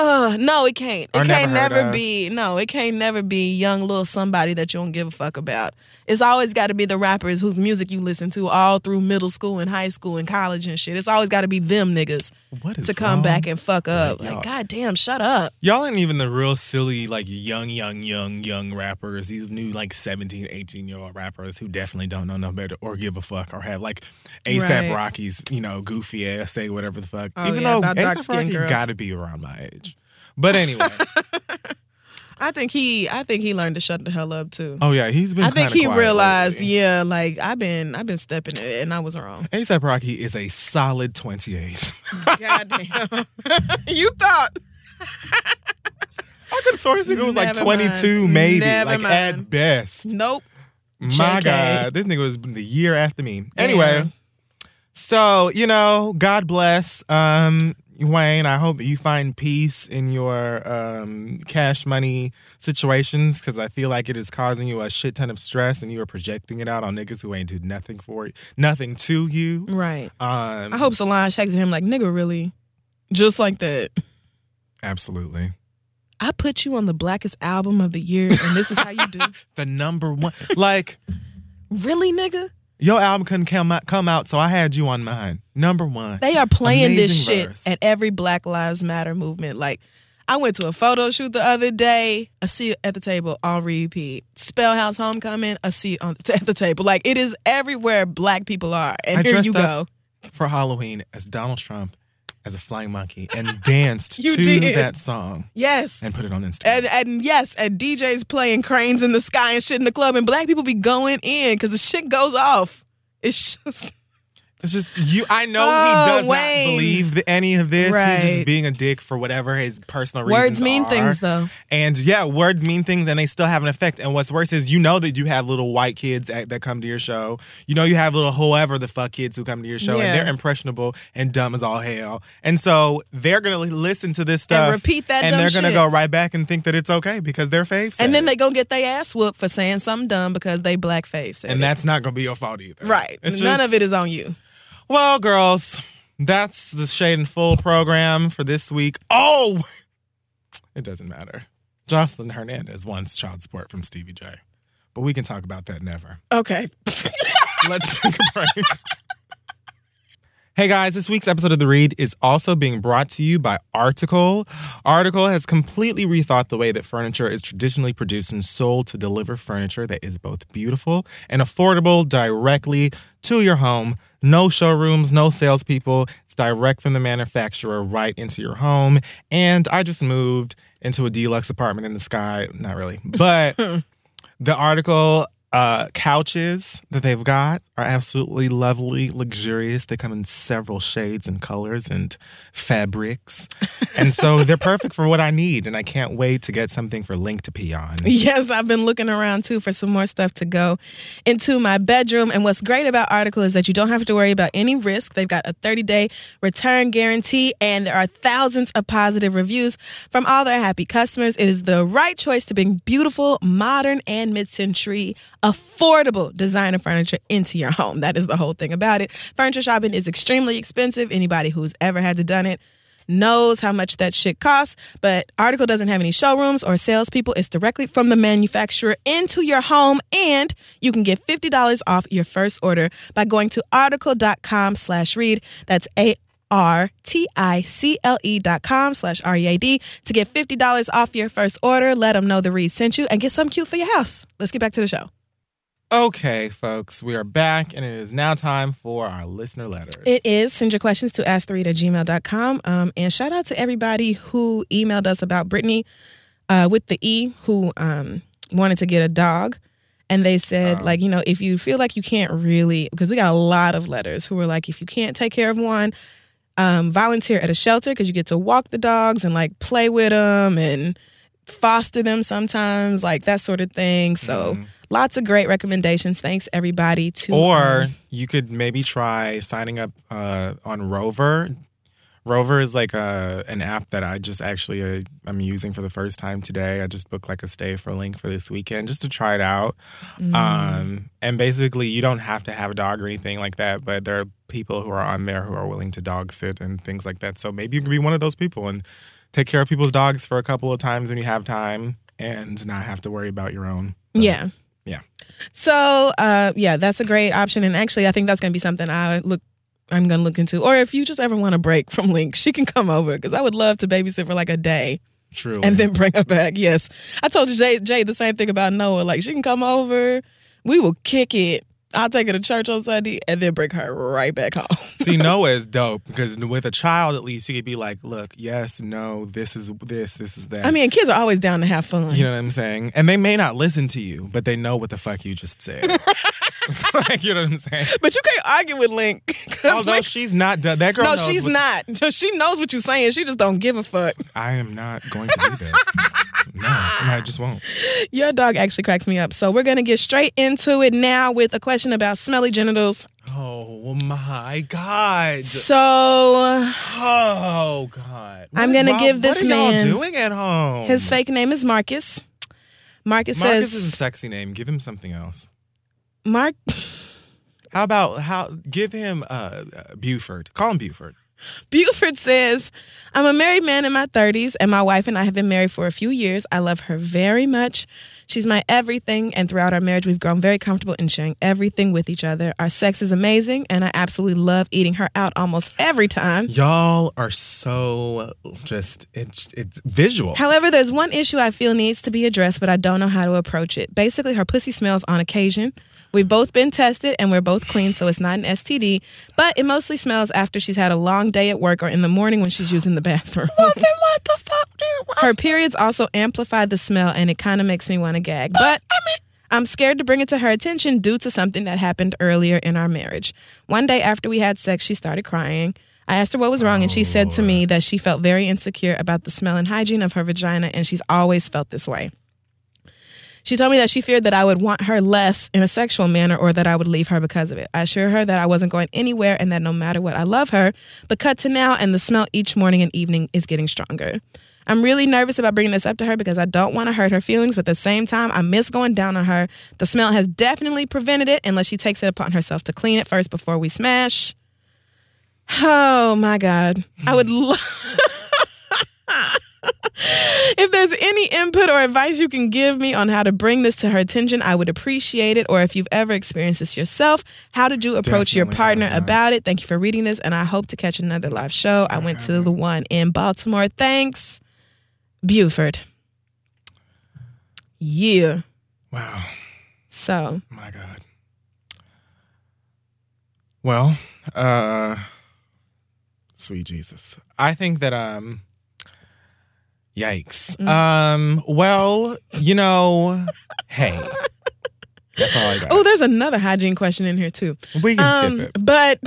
No, it can't. It or can't never, never of. be. No, it can't never be young little somebody that you don't give a fuck about. It's always got to be the rappers whose music you listen to all through middle school and high school and college and shit. It's always got to be them niggas what is to come wrong? back and fuck up. Like, like, God damn, shut up. Y'all ain't even the real silly, like, young, young, young, young rappers. These new, like, seventeen, eighteen-year-old rappers who definitely don't know no better or give a fuck or have, like, ASAP Right. Rocky's, you know, goofy ass, say whatever the fuck. Oh, even yeah, though about ASAP dark-skinned Rocky girls. got to be around my age. But anyway. I think he, I think he learned to shut the hell up too. Oh yeah, he's been. I think kinda he quiet realized, lately. yeah, like I've been, I've been stepping in it, and I was wrong. A$AP Rocky is a solid twenty-eight. Goddamn, you thought. I could have sworn this nigga was like Never twenty-two, mind. maybe, Never like mind. at best. Nope. My J K. God, this nigga was the year after me. Anyway, Yeah. so you know, God bless um, Wayne. I hope you find peace in your um, cash money situations because I feel like it is causing you a shit ton of stress, and you are projecting it out on niggas who ain't do nothing for it, nothing to you. Right. Um, I hope Solange texted him like, nigga, really? Just like that. Absolutely. I put you on the blackest album of the year, and this is how you do. The number one, like. Really, nigga? Your album couldn't come out, come out, so I had you on mine. Number one. They are playing this Amazing shit verse. at every Black Lives Matter movement. Like, I went to a photo shoot the other day, a seat at the table on repeat. Spellhouse Homecoming, a seat on the, at the table. Like, it is everywhere Black people are. And I here dressed you up go. for Halloween as Donald Trump as a flying monkey and danced You to did. that song Yes. and put it on Instagram. And, and yes, and D Js playing cranes in the sky and shit in the club, and Black people be going in because the shit goes off. It's just. It's just you. I know Oh, he does Wayne. not believe the, any of this. He's Right. just being a dick for whatever his personal reasons Words mean are. things, though. And yeah, words mean things, and they still have an effect. And what's worse is you know that you have little white kids at, that come to your show. You know you have little whoever the fuck kids who come to your show, Yeah. and they're impressionable and dumb as all hell. And so they're gonna listen to this stuff And repeat that and dumb they're gonna shit. go right back and think that it's okay because their fave said And then it. they gonna get their ass whooped for saying something dumb because they Black fave said and it. that's not gonna be your fault either. Right. It's None just- of it is on you. Well, girls, that's the Shade and Full program for this week. Oh, it doesn't matter. Jocelyn Hernandez wants child support from Stevie J, but we can talk about that never. Okay. Let's take a break. Hey guys, this week's episode of The Read is also being brought to you by Article. Article has completely rethought the way that furniture is traditionally produced and sold to deliver furniture that is both beautiful and affordable directly to your home. No showrooms, no salespeople. It's direct from the manufacturer right into your home. And I just moved into a deluxe apartment in the sky. Not really, but the Article uh, couches that they've got are absolutely lovely, luxurious. They come in several shades and colors and fabrics. And so they're perfect for what I need. And I can't wait to get something for Link to pee on. Yes, I've been looking around too for some more stuff to go into my bedroom. And what's great about Article is that you don't have to worry about any risk. They've got a thirty-day return guarantee, and there are thousands of positive reviews from all their happy customers. It is the right choice to bring beautiful, modern, and mid-century affordable designer furniture into your home. That is the whole thing about it. Furniture shopping is extremely expensive. Anybody who's ever had to done it knows how much that shit costs, but Article doesn't have any showrooms or salespeople. It's directly from the manufacturer into your home, and you can get fifty dollars off your first order by going to article.com slash read. That's A R T I C L E dot com slash R E A D to get fifty dollars off your first order. Let them know the Read sent you and get something cute for your house. Let's get back to the show. Okay, folks, we are back, and it is now time for our listener letters. It is. Send your questions to ask the read at gmail dot com. Um, and shout out to everybody who emailed us about Brittany uh, with the E, who um, wanted to get a dog. And they said, Oh. like, you know, if you feel like you can't really, because we got a lot of letters who were like, if you can't take care of one, um, volunteer at a shelter because you get to walk the dogs and like play with them and foster them sometimes, like that sort of thing. So Mhm. lots of great recommendations. Thanks everybody. To Or um, you could maybe try signing up uh, on Rover. Rover is like a, an app that I just actually uh, I'm using for the first time today. I just booked like a stay for Link for this weekend just to try it out. Mm. Um, and basically, you don't have to have a dog or anything like that, but there are people who are on there who are willing to dog sit and things like that. So maybe you can be one of those people and take care of people's dogs for a couple of times when you have time and not have to worry about your own. So, yeah. Yeah. So, uh, yeah, that's a great option. And actually, I think that's going to be something I look, I'm going to look into. Or if you just ever want a break from Link, she can come over because I would love to babysit for like a day Truly. and then bring her back. Yes. I told you, Jay, Jay, the same thing about Noah. Like, she can come over. We will kick it I'll take her to church on Sunday and then bring her right back home. See, Noah is dope because with a child, at least, you could be like, look, yes, no, this is this, this is that. I mean, kids are always down to have fun. You know what I'm saying? And they may not listen to you, but they know what the fuck you just said. Like, you know what I'm saying? But you can't argue with Link. Although Link, she's not done. That girl no, knows she's what- not. She knows what you're saying. She just don't give a fuck. I am not going to do that. No, I just won't. Your dog actually cracks me up. So we're going to get straight into it now with a question about smelly genitals. Oh, my God. So Oh, God. I'm going to What- give this What are man- y'all doing at home? his fake name is Marcus. Marcus, Marcus says... is a sexy name. Give him something else. Mark... How about, how? give him uh, uh, Buford. Call him Buford. Buford says, I'm a married man in my thirties, and my wife and I have been married for a few years. I love her very much. She's my everything, and throughout our marriage, we've grown very comfortable in sharing everything with each other. Our sex is amazing, and I absolutely love eating her out almost every time. Y'all are so just, it's, it's visual. However, there's one issue I feel needs to be addressed, but I don't know how to approach it. Basically, her pussy smells on occasion. We've both been tested and we're both clean, so it's not an S T D. But it mostly smells after she's had a long day at work or in the morning when she's using the bathroom. Well, then what the fuck do you Her periods also amplify the smell, and it kind of makes me want to gag. But I mean, I'm scared to bring it to her attention due to something that happened earlier in our marriage. One day after we had sex, she started crying. I asked her what was wrong, and she said to me that she felt very insecure about the smell and hygiene of her vagina, and she's always felt this way. She told me that she feared that I would want her less in a sexual manner or that I would leave her because of it. I assured her that I wasn't going anywhere and that no matter what, I love her. But cut to now, and the smell each morning and evening is getting stronger. I'm really nervous about bringing this up to her because I don't want to hurt her feelings, but at the same time, I miss going down on her. The smell has definitely prevented it unless she takes it upon herself to clean it first before we smash. Oh, my God. I would love... If there's any input or advice you can give me on how to bring this to her attention, I would appreciate it. Or if you've ever experienced this yourself, how did you approach Definitely your partner have. about it? Thank you for reading this, and I hope to catch another live show. I went to the one in Baltimore. Thanks, Buford. Yeah. Wow. So. My God. Well, uh, sweet Jesus. I think that, um, yikes. Mm. Um, well, you know, hey. That's all I got. Oh, there's another hygiene question in here, too. We can Um, skip it. but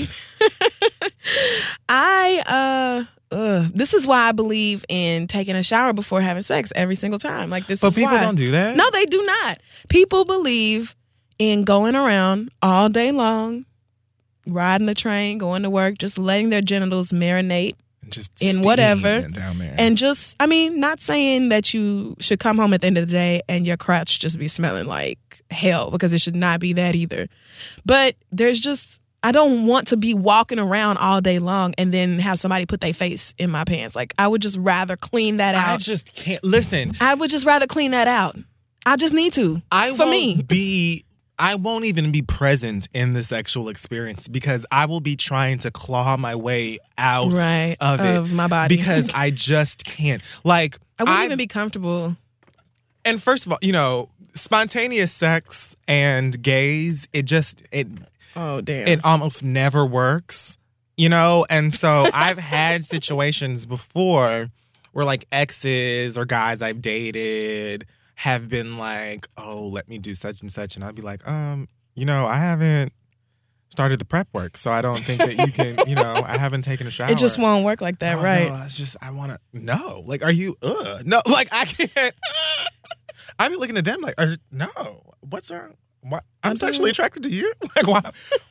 I, uh, uh, this is why I believe in taking a shower before having sex every single time. Like, this But is people why. don't do that? No, they do not. People believe in going around all day long, riding the train, going to work, just letting their genitals marinate Just in whatever. steaming down there. and just, I mean, not saying that you should come home at the end of the day and your crotch just be smelling like hell, because it should not be that either. But there's just, I don't want to be walking around all day long and then have somebody put their face in my pants. Like, I would just rather clean that I out. just can't. Listen, I would just rather clean that out. I just need to. I for won't me. be. I won't even be present in the sexual experience because I will be trying to claw my way out Right, of it of my body. because I just can't. Like I wouldn't I've- even be comfortable. And first of all, you know, spontaneous sex and gaze, it just it Oh, damn. it almost never works, you know? And so I've had situations before where like exes or guys I've dated have been like, oh, let me do such and such. And I'd be like, um, you know, I haven't started the prep work, so I don't think that you can, you know, I haven't taken a shower. It just won't work like that, Oh, right? No, it's just, I want to, no. Like, are you, ugh. No, like, I can't. I be looking at them like, are, no, what's wrong? What? I'm I sexually do. attracted to you? Like, why?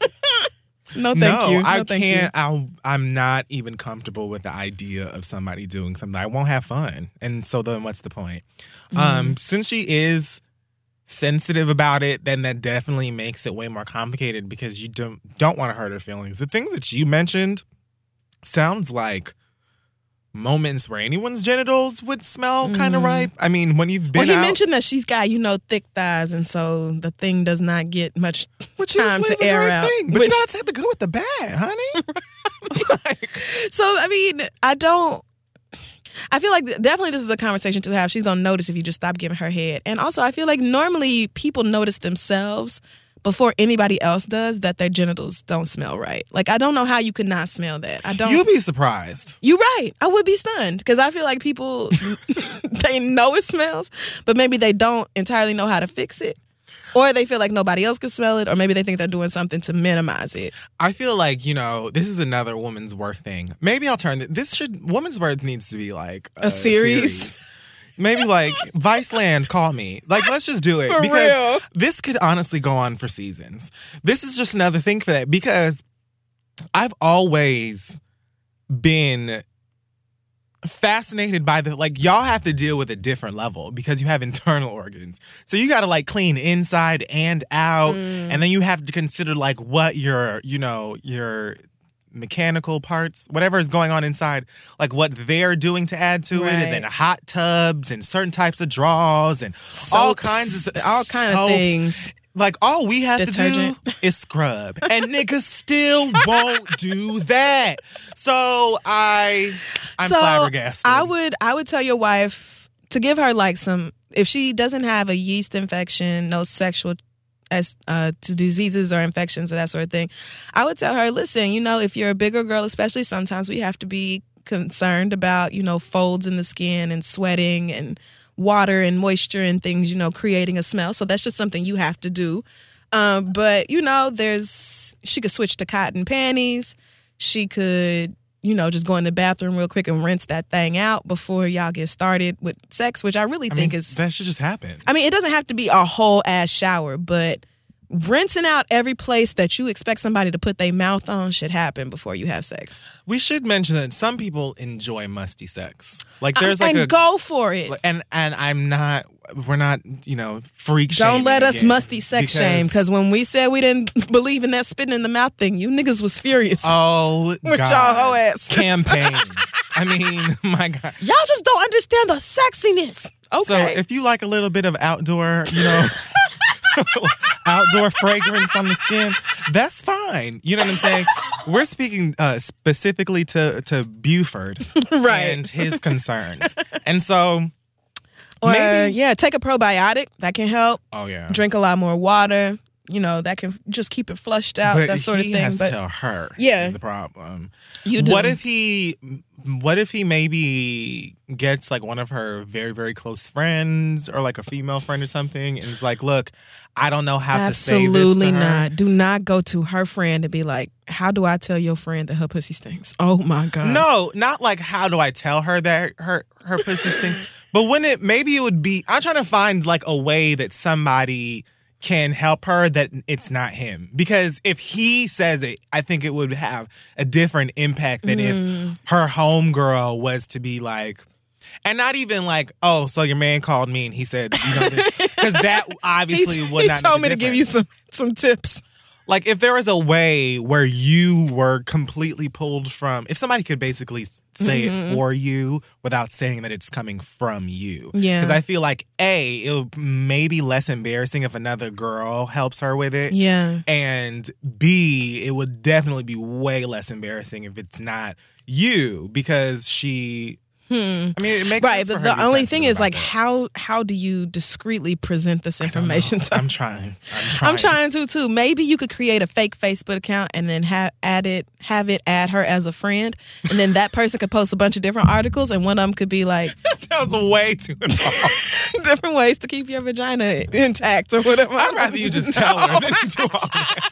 No, thank no, you. No, I thank can't. I'll, I'm not even comfortable with the idea of somebody doing something. I won't have fun. And so then what's the point? Mm-hmm. Um, since she is sensitive about it, then that definitely makes it way more complicated because you don't, don't want to hurt her feelings. The thing that you mentioned sounds like moments where anyone's genitals would smell kind of ripe. I mean, when you've been Mm. Well, he out, mentioned that she's got, you know, thick thighs, and so the thing does not get much which is, time which to is a air great out. thing. But Which- you gotta take the good with the bad, honey. Like, So, I mean, I don't. I feel like definitely this is a conversation to have. She's gonna notice if you just stop giving her head, and also I feel like normally people notice themselves before anybody else does that their genitals don't smell right. Like, I don't know how you could not smell that. I don't. You'd be surprised. You're right. I would be stunned because I feel like people, they know it smells, but maybe they don't entirely know how to fix it. Or they feel like nobody else can smell it, or maybe they think they're doing something to minimize it. I feel like, you know, this is another woman's worth thing. Maybe I'll turn th- this should woman's worth needs to be like a, A series? series. Maybe like Viceland, call me. Like, let's just do it. For because real. this could honestly go on for seasons. This is just another thing for that because I've always been fascinated by the, like, y'all have to deal with a different level because you have internal organs. So you got to like clean inside and out. Mm. And then you have to consider like what your, you know, your mechanical parts, whatever is going on inside, like what they're doing to add to Right. it. And then hot tubs and certain types of draws and all Soaps, kinds of all kind of soaps. things. Like, all we have Detergent. to do is scrub. And niggas still won't do that. So I, I'm so flabbergasted. I would I would tell your wife to give her like some, if she doesn't have a yeast infection, no sexual as uh, to diseases or infections or that sort of thing, I would tell her, listen, you know, if you're a bigger girl, especially, sometimes we have to be concerned about, you know, folds in the skin and sweating and water and moisture and things, you know, creating a smell. So that's just something you have to do. Um, but, you know, there's, she could switch to cotton panties. She could, you know, just go in the bathroom real quick and rinse that thing out before y'all get started with sex, which I really I think mean, is, that should just happen. I mean, it doesn't have to be a whole ass shower, but rinsing out every place that you expect somebody to put their mouth on should happen before you have sex. We should mention that some people enjoy musty sex. Like, there's like and a go for it. and and I'm not. We're not. You know, freak. Don't shaming let us again, musty sex shame, because when we said we didn't believe in that spitting in the mouth thing, you niggas was furious. oh With God. y'all hoe asses. campaigns. I mean, my God. Y'all just don't understand the sexiness. Okay. So if you like a little bit of outdoor, you know, outdoor fragrance on the skin, that's fine. You know what I'm saying? We're speaking uh, specifically to to Buford Right. and his concerns, and so or, maybe. yeah, take a probiotic. That can help. Oh yeah. Drink a lot more water. You know, that can just keep it flushed out, But that sort of he thing. has But to tell her. Yeah. Is the problem. you do. What if he? What if he maybe gets like one of her very very close friends or like a female friend or something, and is like, "Look, I don't know how to say this to Absolutely her." not. Do not go to her friend and be like, how do I tell your friend that her pussy stinks? Oh my God. No, not like how do I tell her that her her pussy stinks, but when it maybe it would be. I'm trying to find like a way that somebody can help her that it's not him, because if he says it, I think it would have a different impact than Mm. if her homegirl was to be like, and not even like, oh, so your man called me and he said, you know, because that obviously he, would he not. told make me a to give you difference. some some tips. Like, if there was a way where you were completely pulled from, if somebody could basically say Mm-hmm. it for you without saying that it's coming from you. Yeah. Because I feel like, A, it would maybe less embarrassing if another girl helps her with it. Yeah. And B, it would definitely be way less embarrassing if it's not you, because she. I mean, it makes Right, sense. but for her to the be only sensitive thing is about like that. how how do you discreetly present this I don't know. information to I'm trying. I'm trying. I'm trying to too. Maybe you could create a fake Facebook account and then have add it, have it add her as a friend, and then that person could post a bunch of different articles, and one of them could be like That sounds way too involved. different ways to keep your vagina intact or whatever. I'd rather you just tell her than do all that.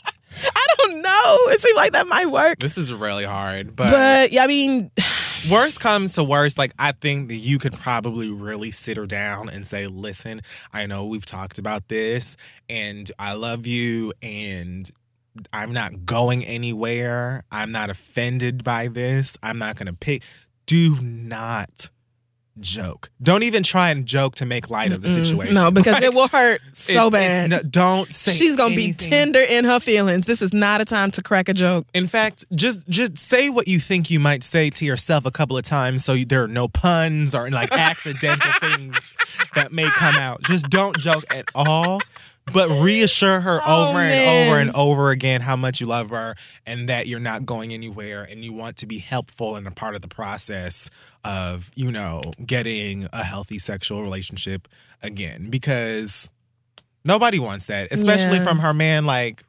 I don't know. It seems like that might work, This is really hard, but, but yeah, I mean, worst comes to worst, like, I think that you could probably really sit her down and say, listen, I know we've talked about this and I love you and I'm not going anywhere. I'm not offended by this. I'm not going to pick. Do not joke. Don't even try and joke to make light of the situation. no, because Like, it will hurt so it- bad. it's no- don't say She's gonna anything. be tender in her feelings. This is not a time to crack a joke. In fact, just just say what you think you might say to yourself a couple of times, so you, there are no puns or like accidental things that may come out. Just don't joke at all, but reassure her Oh, over and man. over and over again how much you love her and that you're not going anywhere and you want to be helpful and a part of the process of, you know, getting a healthy sexual relationship again. Because Nobody wants that, especially Yeah. from her man. Like,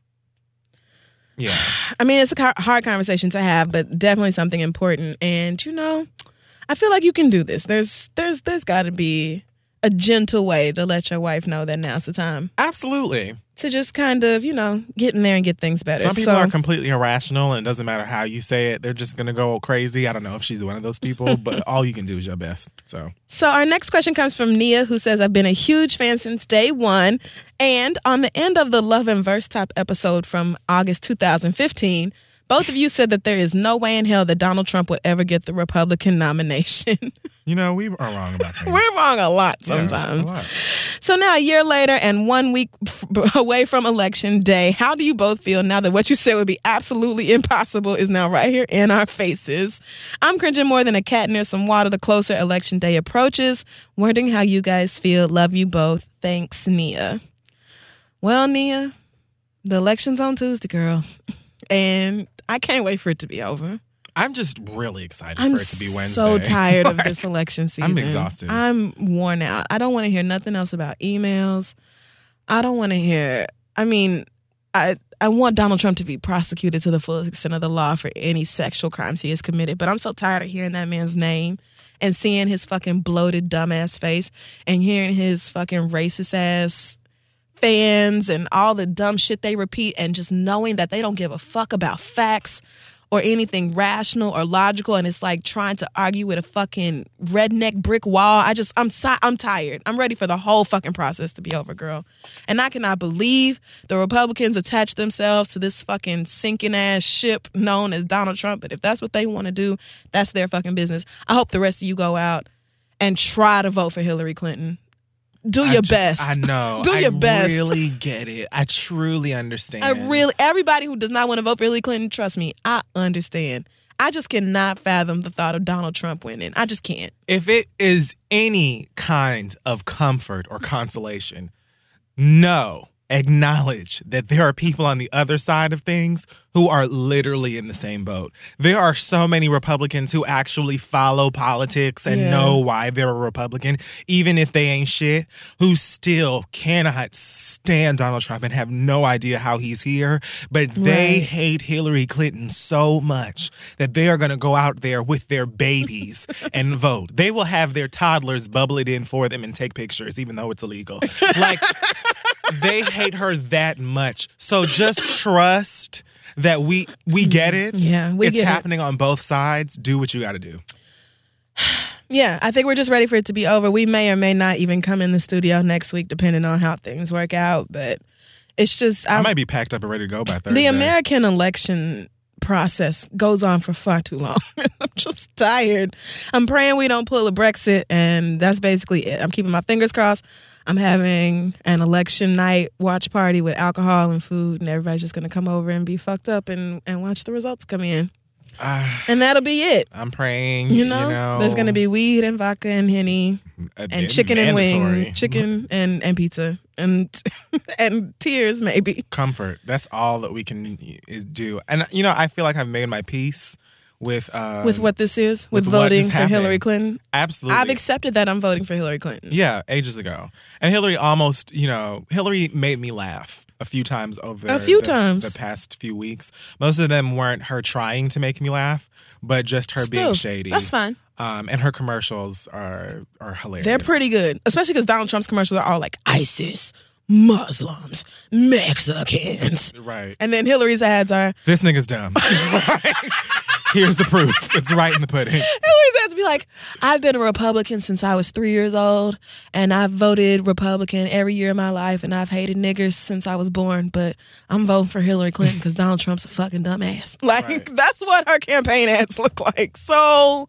yeah. I mean, it's a car- hard conversation to have, but definitely something important. And you know, I feel like you can do this. There's there's there's got to be a gentle way to let your wife know that now's the time Absolutely. to just kind of, you know, get in there and get things better. Some people so, are completely irrational, and it doesn't matter how you say it. They're just going to go crazy. I don't know if she's one of those people, but all you can do is your best. So, so our next question comes from Nia, who says, I've been a huge fan since day one. And on the end of the Love and Verse Top episode from August two thousand fifteen, both of you said that there is no way in hell that Donald Trump would ever get the Republican nomination. you know, we are wrong about things. We're wrong a lot Yeah, sometimes. a lot. So now, a year later and one week f- away from Election Day, how do you both feel now that what you said would be absolutely impossible is now right here in our faces? I'm cringing more than a cat near some water the closer Election Day approaches. Wondering how you guys feel. Love you both. Thanks, Nia. Well, Nia, the election's on Tuesday, girl. And I can't wait for it to be over. I'm just really excited I'm for it to be Wednesday. so tired of Like, this election season. I'm exhausted. I'm worn out. I don't want to hear nothing else about emails. I don't want to hear. I mean, I I want Donald Trump to be prosecuted to the fullest extent of the law for any sexual crimes he has committed. But I'm so tired of hearing that man's name and seeing his fucking bloated dumbass face and hearing his fucking racist ass fans and all the dumb shit they repeat, and just knowing that they don't give a fuck about facts or anything rational or logical, and it's like trying to argue with a fucking redneck brick wall. I just, I'm si- I'm tired. I'm ready for the whole fucking process to be over, girl. And I cannot believe the Republicans attach themselves to this fucking sinking ass ship known as Donald Trump. But if that's what they want to do, that's their fucking business. I hope the rest of you go out and try to vote for Hillary Clinton. Do I your just- best. I know. Do your I best. really get it. I truly understand. I really, everybody who does not want to vote for Hillary Clinton, trust me, I understand. I just cannot fathom the thought of Donald Trump winning. I just can't. If it is any kind of comfort or consolation, know, acknowledge that there are people on the other side of things who are literally in the same boat. There are so many Republicans who actually follow politics and Yeah. know why they're a Republican, even if they ain't shit, who still cannot stand Donald Trump and have no idea how he's here. But they Right. hate Hillary Clinton so much that they are going to go out there with their babies and vote. They will have their toddlers bubble it in for them and take pictures, even though it's illegal. Like, they hate her that much. So just trust that we we get it. Yeah, we it's get it. happening on both sides. Do what you got to do. Yeah, I think we're just ready for it to be over. We may or may not even come in the studio next week, depending on how things work out. But it's just, I I'm, might be packed up and ready to go by Thursday. the American election process goes on for far too long. I'm just tired. I'm praying we don't pull a Brexit, and that's basically it. I'm keeping my fingers crossed. I'm having an election night watch party with alcohol and food, and everybody's just going to come over and be fucked up and, and watch the results come in. Uh, And that'll be it. I'm praying. You You know, know, there's going to be weed and vodka and Henny a- and chicken and mandatory. wing, chicken and, and pizza and and tears maybe. Comfort. That's all that we can is do. And you know, I feel like I've made my peace with um, With what this is, with, with what voting is for happening. Hillary Clinton. Absolutely. I've accepted that I'm voting for Hillary Clinton. Yeah, ages ago. And Hillary almost, you know, Hillary made me laugh a few times over A few the, times. the past few weeks. Most of them weren't her trying to make me laugh, but just her being Still, shady. That's fine. Um, and her commercials are are hilarious. They're pretty good, especially because Donald Trump's commercials are all like ISIS, Muslims, Mexicans. Right. And then Hillary's ads are, This nigga's dumb. Here's the proof. It's right in the pudding. Hillary's ads be like, I've been a Republican since I was three years old, and I've voted Republican every year of my life, and I've hated niggers since I was born, but I'm voting for Hillary Clinton because Donald Trump's a fucking dumbass. Like, Right. that's what her campaign ads look like. So,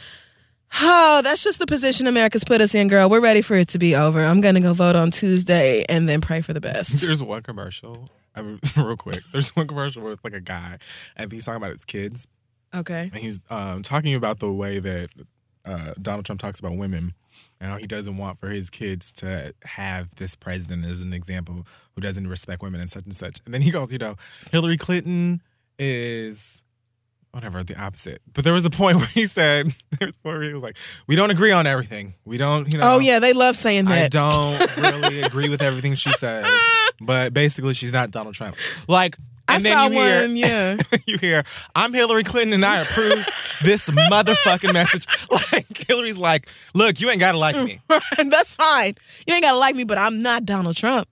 oh, that's just the position America's put us in, girl. We're ready for it to be over. I'm going to go vote on Tuesday and then pray for the best. There's one commercial, I mean, real quick. There's one commercial where it's like a guy, and he's talking about his kids. Okay. And he's um, talking about the way that uh, Donald Trump talks about women and how he doesn't want for his kids to have this president as an example who doesn't respect women and such and such. And then he goes, you know, Hillary Clinton is whatever, the opposite. But there was a point where he said, there's a point where he was like, we don't agree on everything. We don't, you know. Oh, yeah, they love saying that. I don't really agree with everything she says. But basically, she's not Donald Trump. Like, and I then saw you hear, one, yeah. you hear, I'm Hillary Clinton and I approve this motherfucking message. Like, Hillary's like, look, you ain't got to like me. That's fine. You ain't got to like me, but I'm not Donald Trump.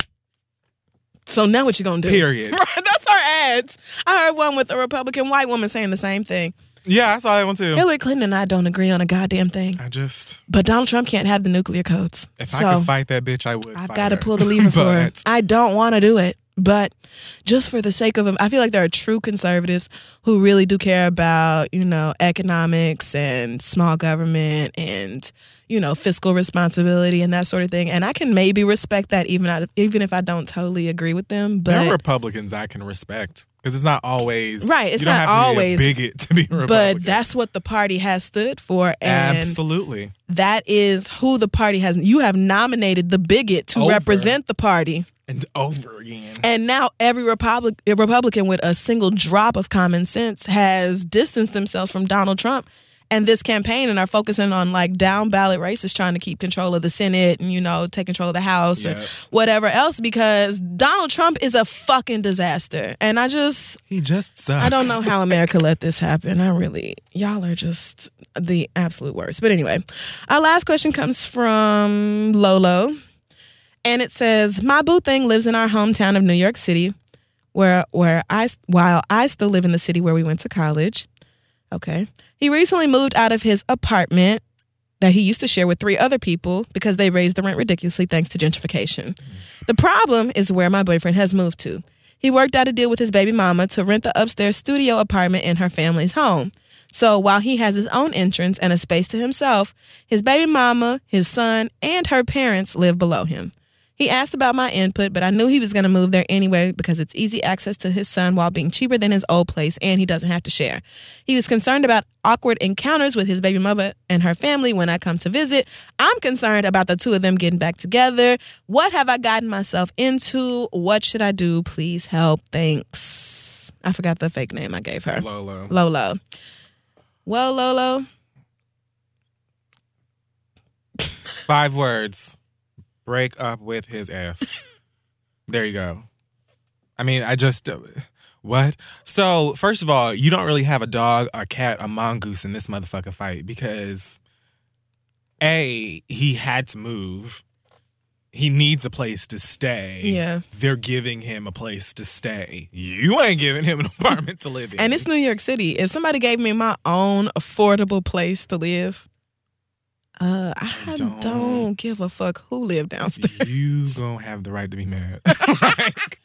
So now what you gonna do? Period. That's our ads. I heard one with a Republican white woman saying the same thing. Yeah, I saw that one too. Hillary Clinton and I don't agree on a goddamn thing. I just... But Donald Trump can't have the nuclear codes. If so I could fight that bitch, I would I've fight got to her. pull the lever for her. But- I don't want to do it. But just for the sake of them, I feel like there are true conservatives who really do care about, you know, economics and small government and, you know, fiscal responsibility and that sort of thing. And I can maybe respect that even out, even if I don't totally agree with them. But There are Republicans I can respect because it's not always Right, it's you don't not have to always- be a bigot to be a Republican. but that's what the party has stood for. And Absolutely. that is who the party has. You have nominated the bigot to Over. represent the party. And over again. And now every Republic, Republican with a single drop of common sense has distanced themselves from Donald Trump and this campaign and are focusing on like down ballot races, trying to keep control of the Senate and, you know, take control of the House Yeah. or whatever else, because Donald Trump is a fucking disaster. And I just, He just sucks. I don't know how America let this happen. I really, y'all are just the absolute worst. But anyway, our last question comes from Lolo. And it says, my boo thing lives in our hometown of New York City, where where I while I still live in the city where we went to college. Okay. He recently moved out of his apartment that he used to share with three other people because they raised the rent ridiculously thanks to gentrification. The problem is where my boyfriend has moved to. He worked out a deal with his baby mama to rent the upstairs studio apartment in her family's home. So while he has his own entrance and a space to himself, his baby mama, his son, and her parents live below him. He asked about my input, but I knew he was going to move there anyway because it's easy access to his son while being cheaper than his old place, and he doesn't have to share. He was concerned about awkward encounters with his baby mother and her family when I come to visit. I'm concerned about the two of them getting back together. What have I gotten myself into? What should I do? Please help. Thanks. I forgot the fake name I gave her. Lolo. Lolo. Well, Lolo. Five words. Break up with his ass. There you go. I mean, I just... Uh, what? So, first of all, you don't really have a dog, a cat, a mongoose in this motherfucking fight because, A, he had to move. He needs a place to stay. Yeah. They're giving him a place to stay. You ain't giving him an apartment to live in. And it's New York City. If somebody gave me my own affordable place to live, uh, I Don't. don't, give a fuck who lived downstairs. You gonna have the right to be mad. like,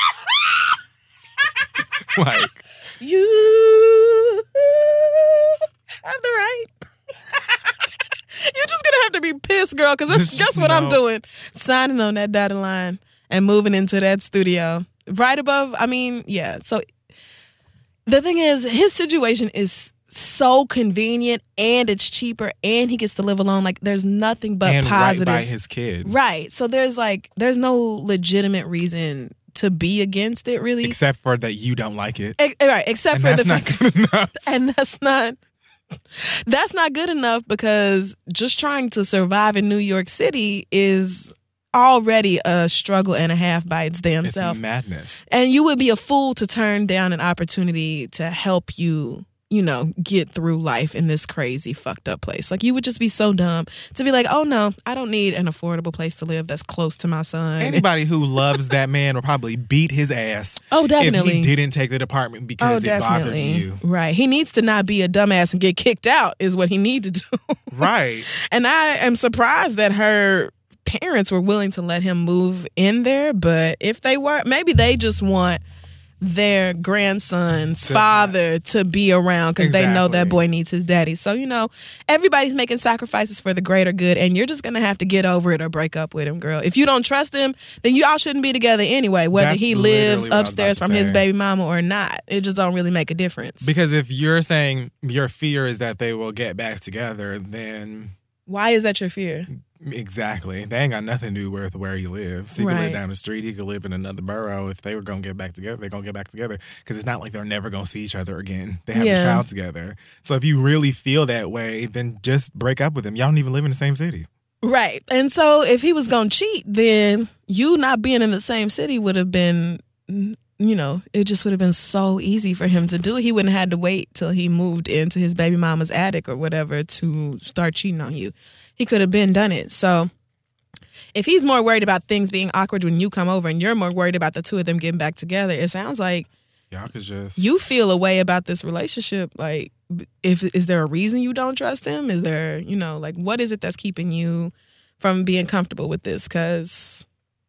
like, You have the right. You're just gonna have to be pissed, girl, because that's Just guess what I'm no. doing. Signing on that dotted line and moving into that studio. Right above, I mean, yeah. So the thing is, his situation is so convenient and it's cheaper and he gets to live alone. Like there's nothing but and right positives. by his kid. Right. So there's like there's no legitimate reason to be against it, really. Except for that you don't like it. Ex- right. Except And for that's the not fact, good enough. and that's not that's not good enough because just trying to survive in New York City is already a struggle and a half by its damn It's self. madness. And you would be a fool to turn down an opportunity to help you, you know, get through life in this crazy, fucked up place. Like, you would just be so dumb to be like, oh, no, I don't need an affordable place to live that's close to my son. Anybody who loves that man will probably beat his ass Oh, definitely. if he didn't take the department Oh, because it bothered definitely. you. Right. He needs to not be a dumbass and get kicked out is what he needs to do. Right. And I am surprised that her parents were willing to let him move in there. But if they were, maybe they just want their grandson's To- father to be around because they know that Exactly. boy needs his daddy. So, you know, everybody's making sacrifices for the greater good, and you're just going to have to get over it or break up with him, girl. If you don't trust him, then y'all shouldn't be together anyway, whether That's he literally lives what I was upstairs about from to his say. baby mama or not. It just don't really make a difference. Because if you're saying your fear is that they will get back together, then Why is that your fear? Exactly. They ain't got nothing to do with where he lives. He could Right. live down the street. He could live in another borough. If they were going to get back together, they're going to get back together. Because it's not like they're never going to see each other again. They have Yeah. a child together. So if you really feel that way, then just break up with him. Y'all don't even live in the same city. Right. And so if he was going to cheat, then you not being in the same city would have been, you know, it just would have been so easy for him to do it. He wouldn't have had to wait till he moved into his baby mama's attic or whatever to start cheating on you. He could have been done it. So if he's more worried about things being awkward when you come over and you're more worried about the two of them getting back together, it sounds like Y'all could just... you feel a way about this relationship. Like, if is there a reason you don't trust him? Is there, you know, like, what is it that's keeping you from being comfortable with this? Because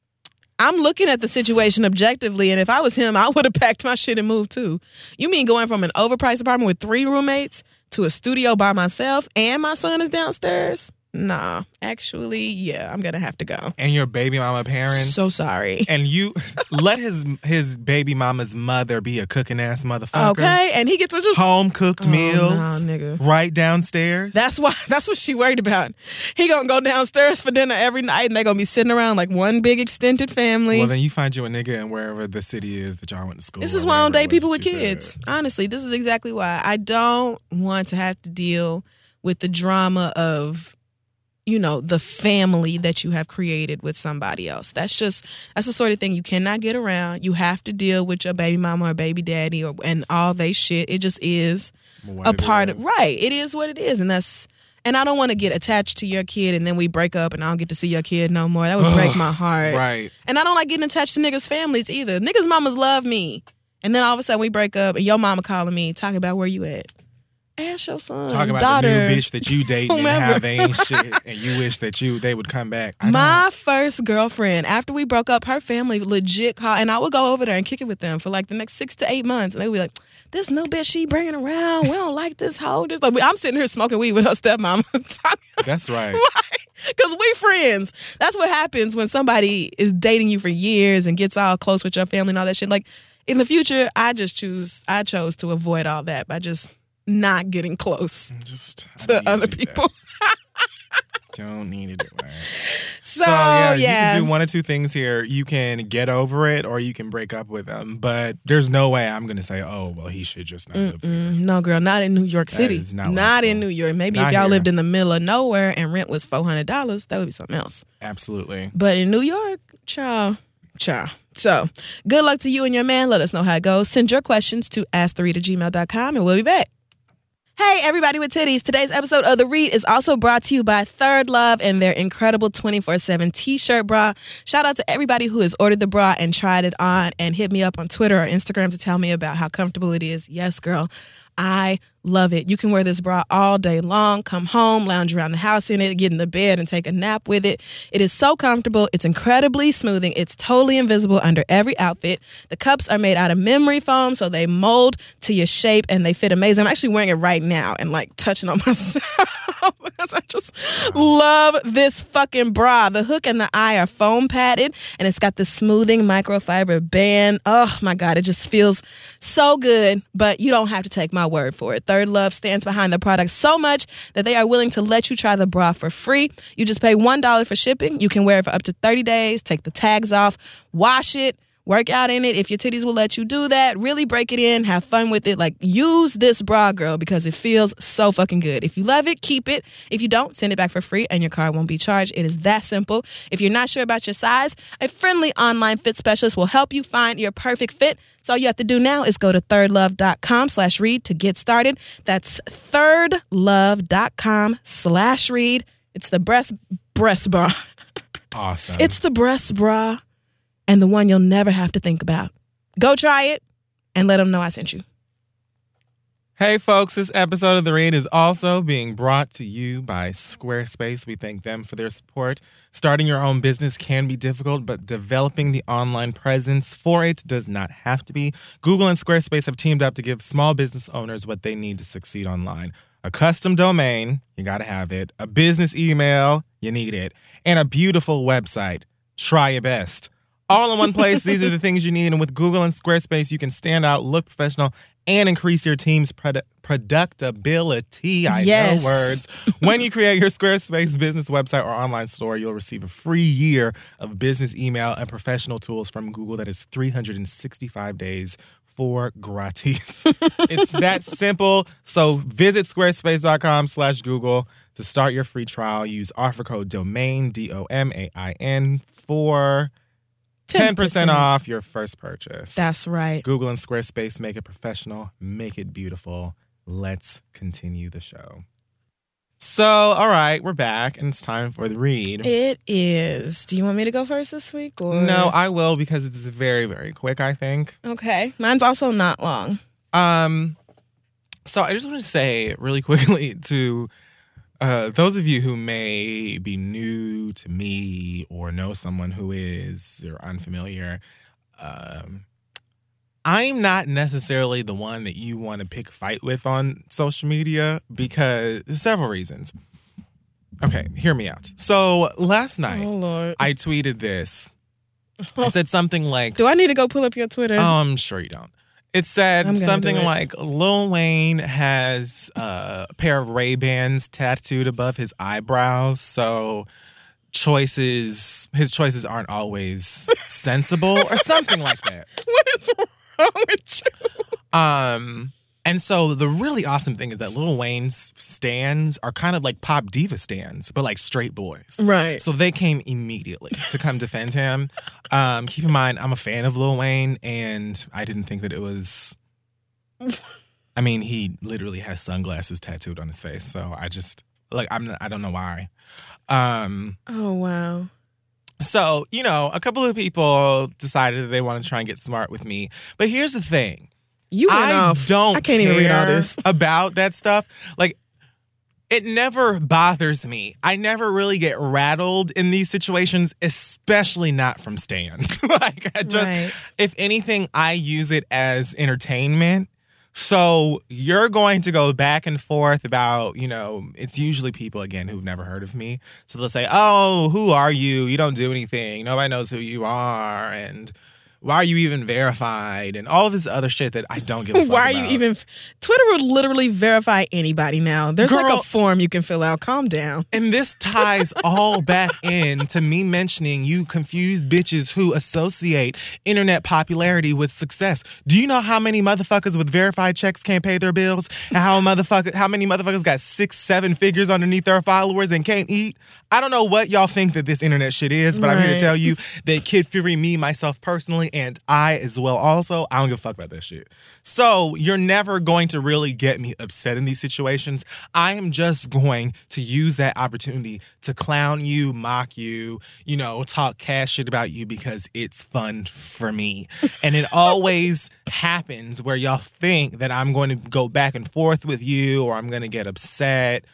I'm looking at the situation objectively, and if I was him, I would have packed my shit and moved too. You mean going from an overpriced apartment with three roommates to a studio by myself and my son is downstairs? Nah, actually, yeah, I'm gonna have to go. And your baby mama parents. So sorry. And you let his his baby mama's mother be a cooking ass motherfucker. Okay, and he gets to just Home cooked Oh, meals. no, nigga. Right downstairs. That's why. That's what she worried about. He gonna go downstairs for dinner every night, and they gonna be sitting around like one big extended family. Well, then you find you a nigga in wherever the city is that y'all went to school. This or is why I don't whatever it date was people that with you kids. said. Honestly, this is exactly why I don't want to have to deal with the drama of, you know, the family that you have created with somebody else. That's just, that's the sort of thing you cannot get around. You have to deal with your baby mama or baby daddy or and all they shit. It just is What a it part is. of, right. It is what it is. And that's, and I don't want to get attached to your kid and then we break up and I don't get to see your kid no more. That would break my heart. Right. And I don't like getting attached to niggas' families either. Niggas' mamas love me. And then all of a sudden we break up and your mama calling me, talking about where you at. Ask your son, Talk about daughter. the new bitch that you dating and whomever. how they ain't shit, and you wish that you they would come back. I My first girlfriend, after we broke up, her family legit called, and I would go over there and kick it with them for like the next six to eight months. And they would be like, this new bitch she bringing around, we don't like this hoe. This, like, I'm sitting here smoking weed with her stepmama. don't. That's right. Because we friends. That's what happens when somebody is dating you for years and gets all close with your family and all that shit. Like, in the future, I just choose, I chose to avoid all that by just not getting close Just to I other need to do people. that. Don't need to do it. So, So yeah, you yeah. can do one of two things here. You can get over it, or you can break up with them. But there's no way I'm going to say, "Oh, well, he should just not live here." Mm, no, girl, not in New York City. is not Not in logical. New York. Maybe Not if y'all here. lived in the middle of nowhere and rent was four hundred dollars, that would be something else. Absolutely. But in New York, child, child. So, good luck to you and your man. Let us know how it goes. Send your questions to ask the read at gmail dot com and we'll be back. Hey, everybody with titties. Today's episode of The Read is also brought to you by Third Love and their incredible twenty-four seven t-shirt bra. Shout out to everybody who has ordered the bra and tried it on and hit me up on Twitter or Instagram to tell me about how comfortable it is. Yes, girl, I love it. You can wear this bra all day long, come home, lounge around the house in it, get in the bed and take a nap with it. It is so comfortable. It's incredibly smoothing. It's totally invisible under every outfit. The cups are made out of memory foam, so they mold to your shape and they fit amazing. I'm actually wearing it right now and like touching on myself because I just love this fucking bra. The hook and the eye are foam padded and it's got the smoothing microfiber band. Oh my God, it just feels so good, but you don't have to take my word for it. Third Love stands behind the product so much that they are willing to let you try the bra for free. You just pay one dollar for shipping. You can wear it for up to thirty days, take the tags off, wash it, work out in it if your titties will let you do that. Really break it in, have fun with it. Like, use this bra, girl, because it feels so fucking good. If you love it, keep it. If you don't, send it back for free and your card won't be charged. It is that simple. If you're not sure about your size, a friendly online fit specialist will help you find your perfect fit. So all you have to do now is go to thirdlove.com slash read to get started. That's thirdlove.com slash read. It's the breast breast bra. Awesome. It's the breast bra and the one you'll never have to think about. Go try it and let them know I sent you. Hey folks, this episode of The Read is also being brought to you by Squarespace. We thank them for their support. Starting your own business can be difficult, but developing the online presence for it does not have to be. Google and Squarespace have teamed up to give small business owners what they need to succeed online. A custom domain, you gotta have it. A business email, you need it. And a beautiful website. Try your best. All in one place, these are the things you need. And with Google and Squarespace, you can stand out, look professional, and increase your team's produ- productability. I Yes. know words. When you create your Squarespace business website or online store, you'll receive a free year of business email and professional tools from Google that is three hundred sixty-five days for gratis. It's that simple. So visit squarespace.com slash Google to start your free trial. Use offer code DOMAIN, D O M A I N, for ten percent off your first purchase. That's right. Google and Squarespace, make it professional, make it beautiful. Let's continue the show. So, all right, we're back, and it's time for the read. It is. Do you want me to go first this week? Or? No, I will, because it's very, very quick, I think. Okay. Mine's also not long. Um, so I just want to say really quickly to uh, those of you who may be new to me or know someone who is or unfamiliar, um, I'm not necessarily the one that you want to pick a fight with on social media because several reasons. Okay, hear me out. So last night, Oh, Lord. I tweeted this. I said something like, Do I need to go pull up your Twitter? Oh, I'm sure you don't. It said I'm gonna something do it. like Lil Wayne has uh, a pair of Ray-Bans tattooed above his eyebrows, so choices, his choices aren't always sensible or something like that. What is wrong with you? Um, and so the really awesome thing is that Lil Wayne's stands are kind of like pop diva stands, but like straight boys. Right. So they came immediately to come defend him. Um, keep in mind, I'm a fan of Lil Wayne, and I didn't think that it was. I mean, he literally has sunglasses tattooed on his face, so I just like I'm. I don't know why. Um, Oh, wow. so you know, a couple of people decided that they want to try and get smart with me, but here's the thing. You went I off. don't I can't even read all care this. about that stuff. Like, it never bothers me. I never really get rattled in these situations, especially not from stands. Like, I just, Right. if anything, I use it as entertainment. So you're going to go back and forth about, you know, it's usually people, again, who've never heard of me. So they'll say, oh, who are you? You don't do anything. Nobody knows who you are. And why are you even verified? And all of this other shit that I don't give a fuck Why are about. you even? Twitter would literally verify anybody now. There's like Girl. a form you can fill out. Calm down. And this ties all back in to me mentioning you confused bitches who associate internet popularity with success. Do you know how many motherfuckers with verified checks can't pay their bills? And how motherfucker, how many motherfuckers got six, seven figures underneath their followers and can't eat? I don't know what y'all think that this internet shit is, but I'm here to Right. tell you that Kid Fury, me, myself personally, and I as well also, I don't give a fuck about that shit. So you're never going to really get me upset in these situations. I am just going to use that opportunity to clown you, mock you, you know, talk cash shit about you because it's fun for me. And it always happens where y'all think that I'm going to go back and forth with you or I'm going to get upset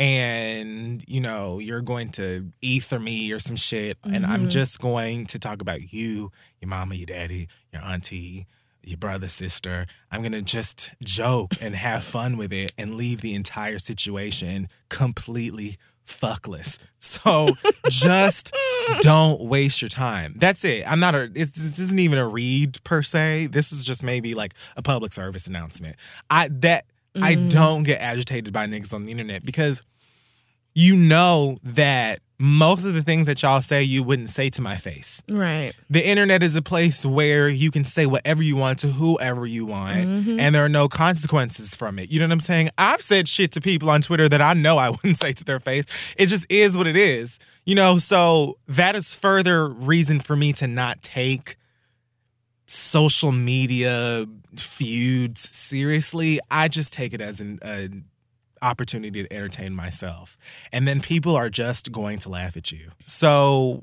and, you know, you're going to ether me or some shit. And I'm just going to talk about you, your mama, your daddy, your auntie, your brother, sister. I'm going to just joke and have fun with it and leave the entire situation completely fuckless. So just don't waste your time. That's it. I'm not a, it's, this isn't even a read per se. This is just maybe like a public service announcement. I, that, I don't get agitated by niggas on the internet because you know that most of the things that y'all say you wouldn't say to my face. Right. The internet is a place where you can say whatever you want to whoever you want, and there are no consequences from it. You know what I'm saying? I've said shit to people on Twitter that I know I wouldn't say to their face. It just is what it is. You know, so that is further reason for me to not take social media feuds seriously. I just take it as an, an opportunity to entertain myself. And then people are just going to laugh at you. So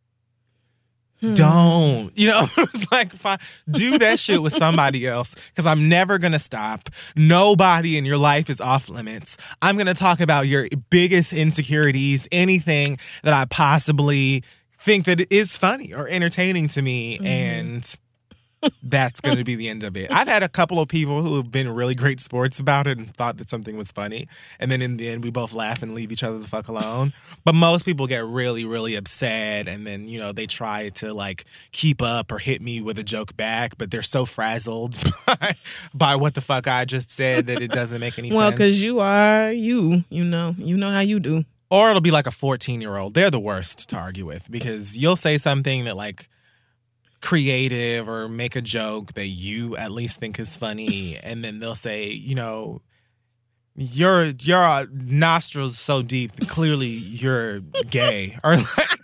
don't, you know, it's like, fine, do that shit with somebody else because I'm never going to stop. Nobody in your life is off limits. I'm going to talk about your biggest insecurities, anything that I possibly think that is funny or entertaining to me. And that's going to be the end of it. I've had a couple of people who have been really great sports about it and thought that something was funny. And then in the end, we both laugh and leave each other the fuck alone. But most people get really, really upset. And then, you know, they try to like keep up or hit me with a joke back. But they're so frazzled by, by what the fuck I just said that it doesn't make any well, sense. because you are you. You know. You know how you do. Or it'll be like a fourteen-year-old. They're the worst to argue with because you'll say something that like creative or make a joke that you at least think is funny, and then they'll say, you know, your your nostrils so deep that clearly you're gay, or like,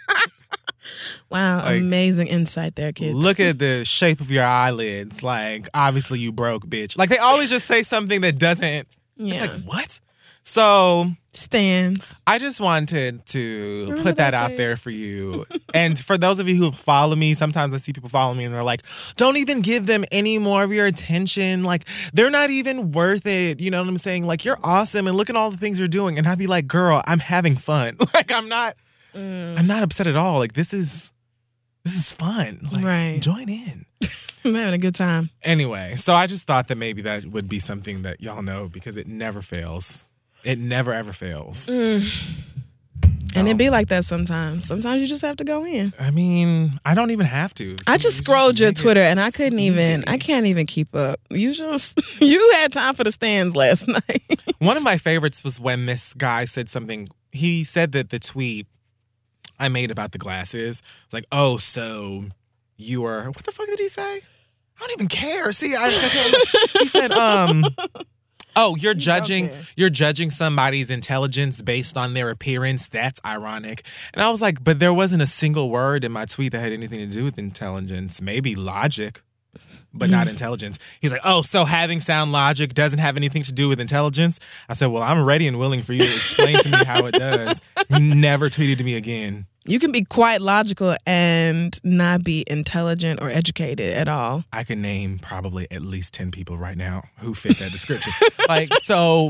wow, like, amazing insight there, kids. Look at the shape of your eyelids, like obviously you broke, bitch. Like they always just say something that doesn't. Yeah. It's like what? So stands. I just wanted to Remember put that those out days? there for you. And for those of you who follow me, sometimes I see people follow me and they're like, don't even give them any more of your attention. Like, they're not even worth it. You know what I'm saying? Like, you're awesome and look at all the things you're doing. And I'd be like, girl, I'm having fun. Like, I'm not, mm. I'm not upset at all. Like, this is, this is fun. Like, right. Join in. I'm having a good time. Anyway, so I just thought that maybe that would be something that y'all know because it never fails. It never, ever fails. Mm. And um, it be like that sometimes. Sometimes you just have to go in. I mean, I don't even have to. I just you scrolled just your Twitter and I couldn't easy. even, I can't even keep up. You just, you had time for the stands last night. One of my favorites was when this guy said something. He said that the tweet I made about the glasses was like, oh, so you are, what the fuck did he say? I don't even care. See, I, I he said, um... Oh, you're judging okay. you're judging somebody's intelligence based on their appearance. That's ironic. And I was like, but there wasn't a single word in my tweet that had anything to do with intelligence. Maybe logic, but not intelligence. He's like, oh, so having sound logic doesn't have anything to do with intelligence? I said, well, I'm ready and willing for you to explain to me how it does. He never tweeted to me again. You can be quite logical and not be intelligent or educated at all. I can name probably at least ten people right now who fit that description. Like, so...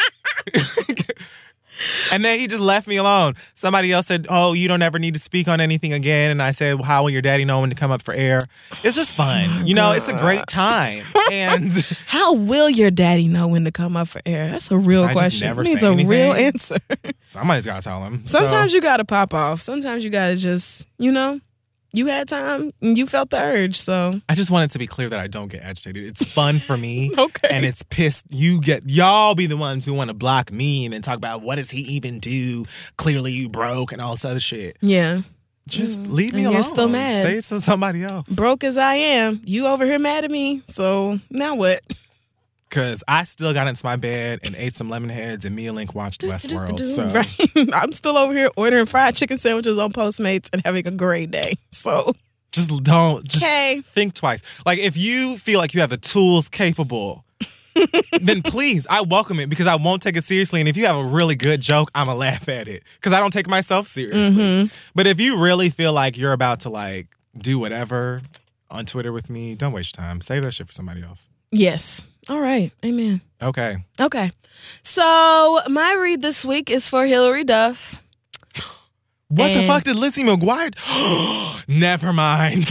And then he just left me alone. Somebody else said, oh, you don't ever need to speak on anything again. And I said, well, how will your daddy know when to come up for air? It's just fun. Oh, you know, God. It's a great time. And how will your daddy know when to come up for air? That's a real I question. Just never it needs say a anything. real answer. Somebody's got to tell him. Sometimes so. you got to pop off. Sometimes you got to just, you know, you had time and you felt the urge, so. I just wanted to be clear that I don't get agitated. It's fun for me. Okay. And it's pissed. You get, y'all be the ones who want to block me and then talk about what does he even do? Clearly you broke and all this other shit. Yeah. Just mm. leave me and alone. You're still mad. Say it to somebody else. Broke as I am. You over here mad at me, so now what? Because I still got into my bed and ate some lemon heads and me and Link watched Westworld. So. Right. I'm still over here ordering fried chicken sandwiches on Postmates and having a great day. So just don't just okay. think twice. Like if you feel like you have the tools capable, then please, I welcome it because I won't take it seriously. And if you have a really good joke, I'm going to laugh at it because I don't take myself seriously. Mm-hmm. But if you really feel like you're about to like do whatever on Twitter with me, don't waste your time. Save that shit for somebody else. Yes. All right. Amen. Okay. Okay. So my read this week is for Hillary Duff. What and... the fuck did Lizzie McGuire? Never mind.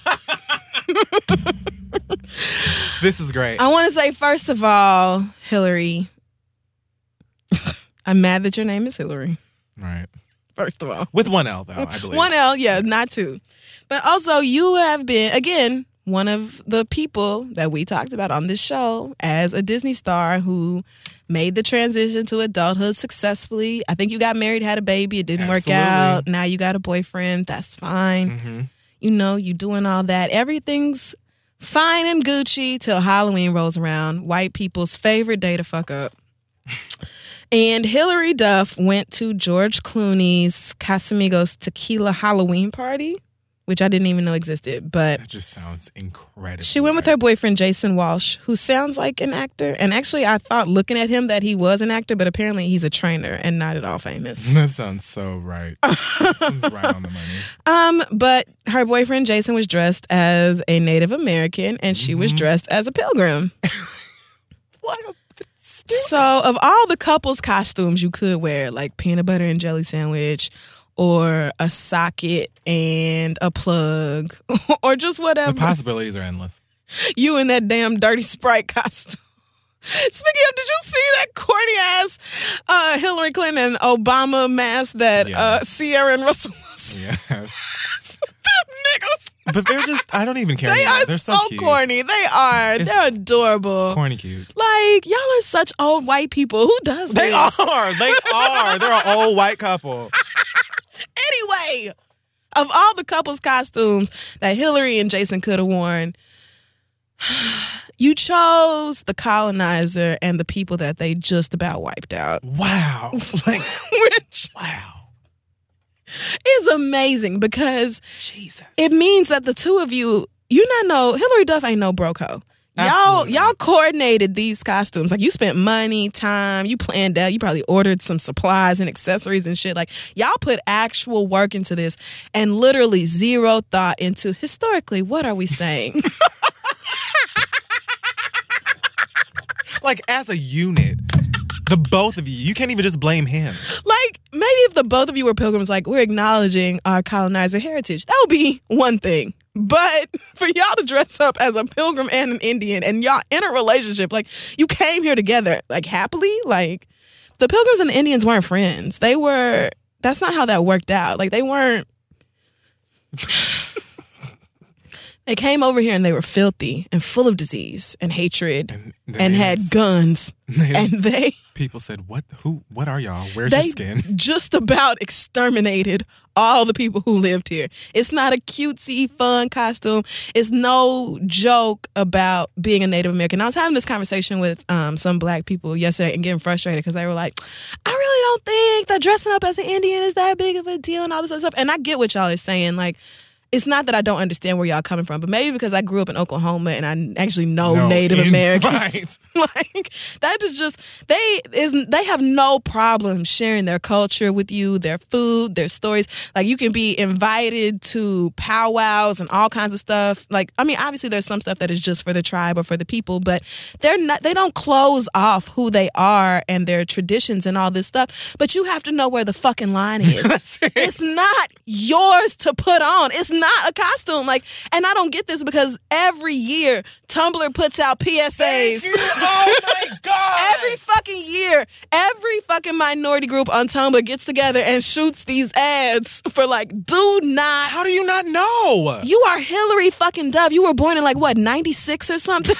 This is great. I want to say, first of all, Hillary, I'm mad that your name is Hillary. Right. First of all. With one L, though, I believe. One L, yeah, not two. But also, you have been, again, one of the people that we talked about on this show as a Disney star who made the transition to adulthood successfully. I think you got married, had a baby. It didn't Absolutely. work out. Now you got a boyfriend. That's fine. Mm-hmm. You know, you doing all that. Everything's fine and Gucci till Halloween rolls around. White people's favorite day to fuck up. And Hillary Duff went to George Clooney's Casamigos Tequila Halloween party, which I didn't even know existed. But that just sounds incredible. She went with her boyfriend, Jason Walsh, who sounds like an actor. And actually, I thought looking at him that he was an actor, but apparently he's a trainer and not at all famous. That sounds so right. That sounds right on the money. Um, but her boyfriend, Jason, was dressed as a Native American, and she mm-hmm. was dressed as a pilgrim. What a So, of all the couples costumes you could wear, like peanut butter and jelly sandwich, or a socket and a plug or just whatever. The possibilities are endless. You in that damn dirty Sprite costume. Speaking of, did you see that corny ass uh, Hillary Clinton and Obama mask that Yes. uh, Sierra and Russell Wilson? Yes. Them niggas. But they're just, I don't even care. They anymore. are They're so, so, cute. corny. They are. It's They're adorable. Corny cute. Like, y'all are such old white people. Who does They this? are. They are. They're an old white couple. Anyway, of all the couples costumes that Hillary and Jason could have worn, you chose the colonizer and the people that they just about wiped out. Wow. Like, Which wow. is amazing because Jesus. it means that the two of you, you not know, Hillary Duff ain't no broke hoe. Y'all, Absolutely. y'all coordinated these costumes. Like, you spent money, time, you planned out, you probably ordered some supplies and accessories and shit. Like, y'all put actual work into this and literally zero thought into, historically, what are we saying? Like, as a unit, the both of you, you can't even just blame him. Like, maybe if the both of you were pilgrims, like, we're acknowledging our colonizer heritage, that would be one thing. But for y'all to dress up as a pilgrim and an Indian and y'all in a relationship, like, you came here together, like, happily, like, the pilgrims and the Indians weren't friends. They were, that's not how that worked out. Like, they weren't, they came over here and they were filthy and full of disease and hatred And, and had guns. And they People said, "What? Who? What are y'all? Where's they your skin?" just about exterminated all the people who lived here. It's not a cutesy, fun costume. It's no joke about being a Native American. I was having this conversation with um, some black people yesterday and getting frustrated because they were like, I really don't think that dressing up as an Indian is that big of a deal and all this other stuff. And I get what y'all are saying. Like, it's not that I don't understand where y'all coming from, but maybe because I grew up in Oklahoma and I actually know No, Native in- Americans. right. Like, that is just, they is they have no problem sharing their culture with you, their food, their stories. Like, you can be invited to powwows and all kinds of stuff. Like, I mean, obviously there's some stuff that is just for the tribe or for the people, but they're not, they don't close off who they are and their traditions and all this stuff. But you have to know where the fucking line is. That's it. It's not yours to put on. It's not a costume. Like, and I don't get this because every year Tumblr puts out P S As. Thank you. Oh my God. Every fucking year, every fucking minority group on Tumblr gets together and shoots these ads for, like, do not. How do you not know? You are Hillary fucking Duff. You were born in, like, what, ninety-six or something?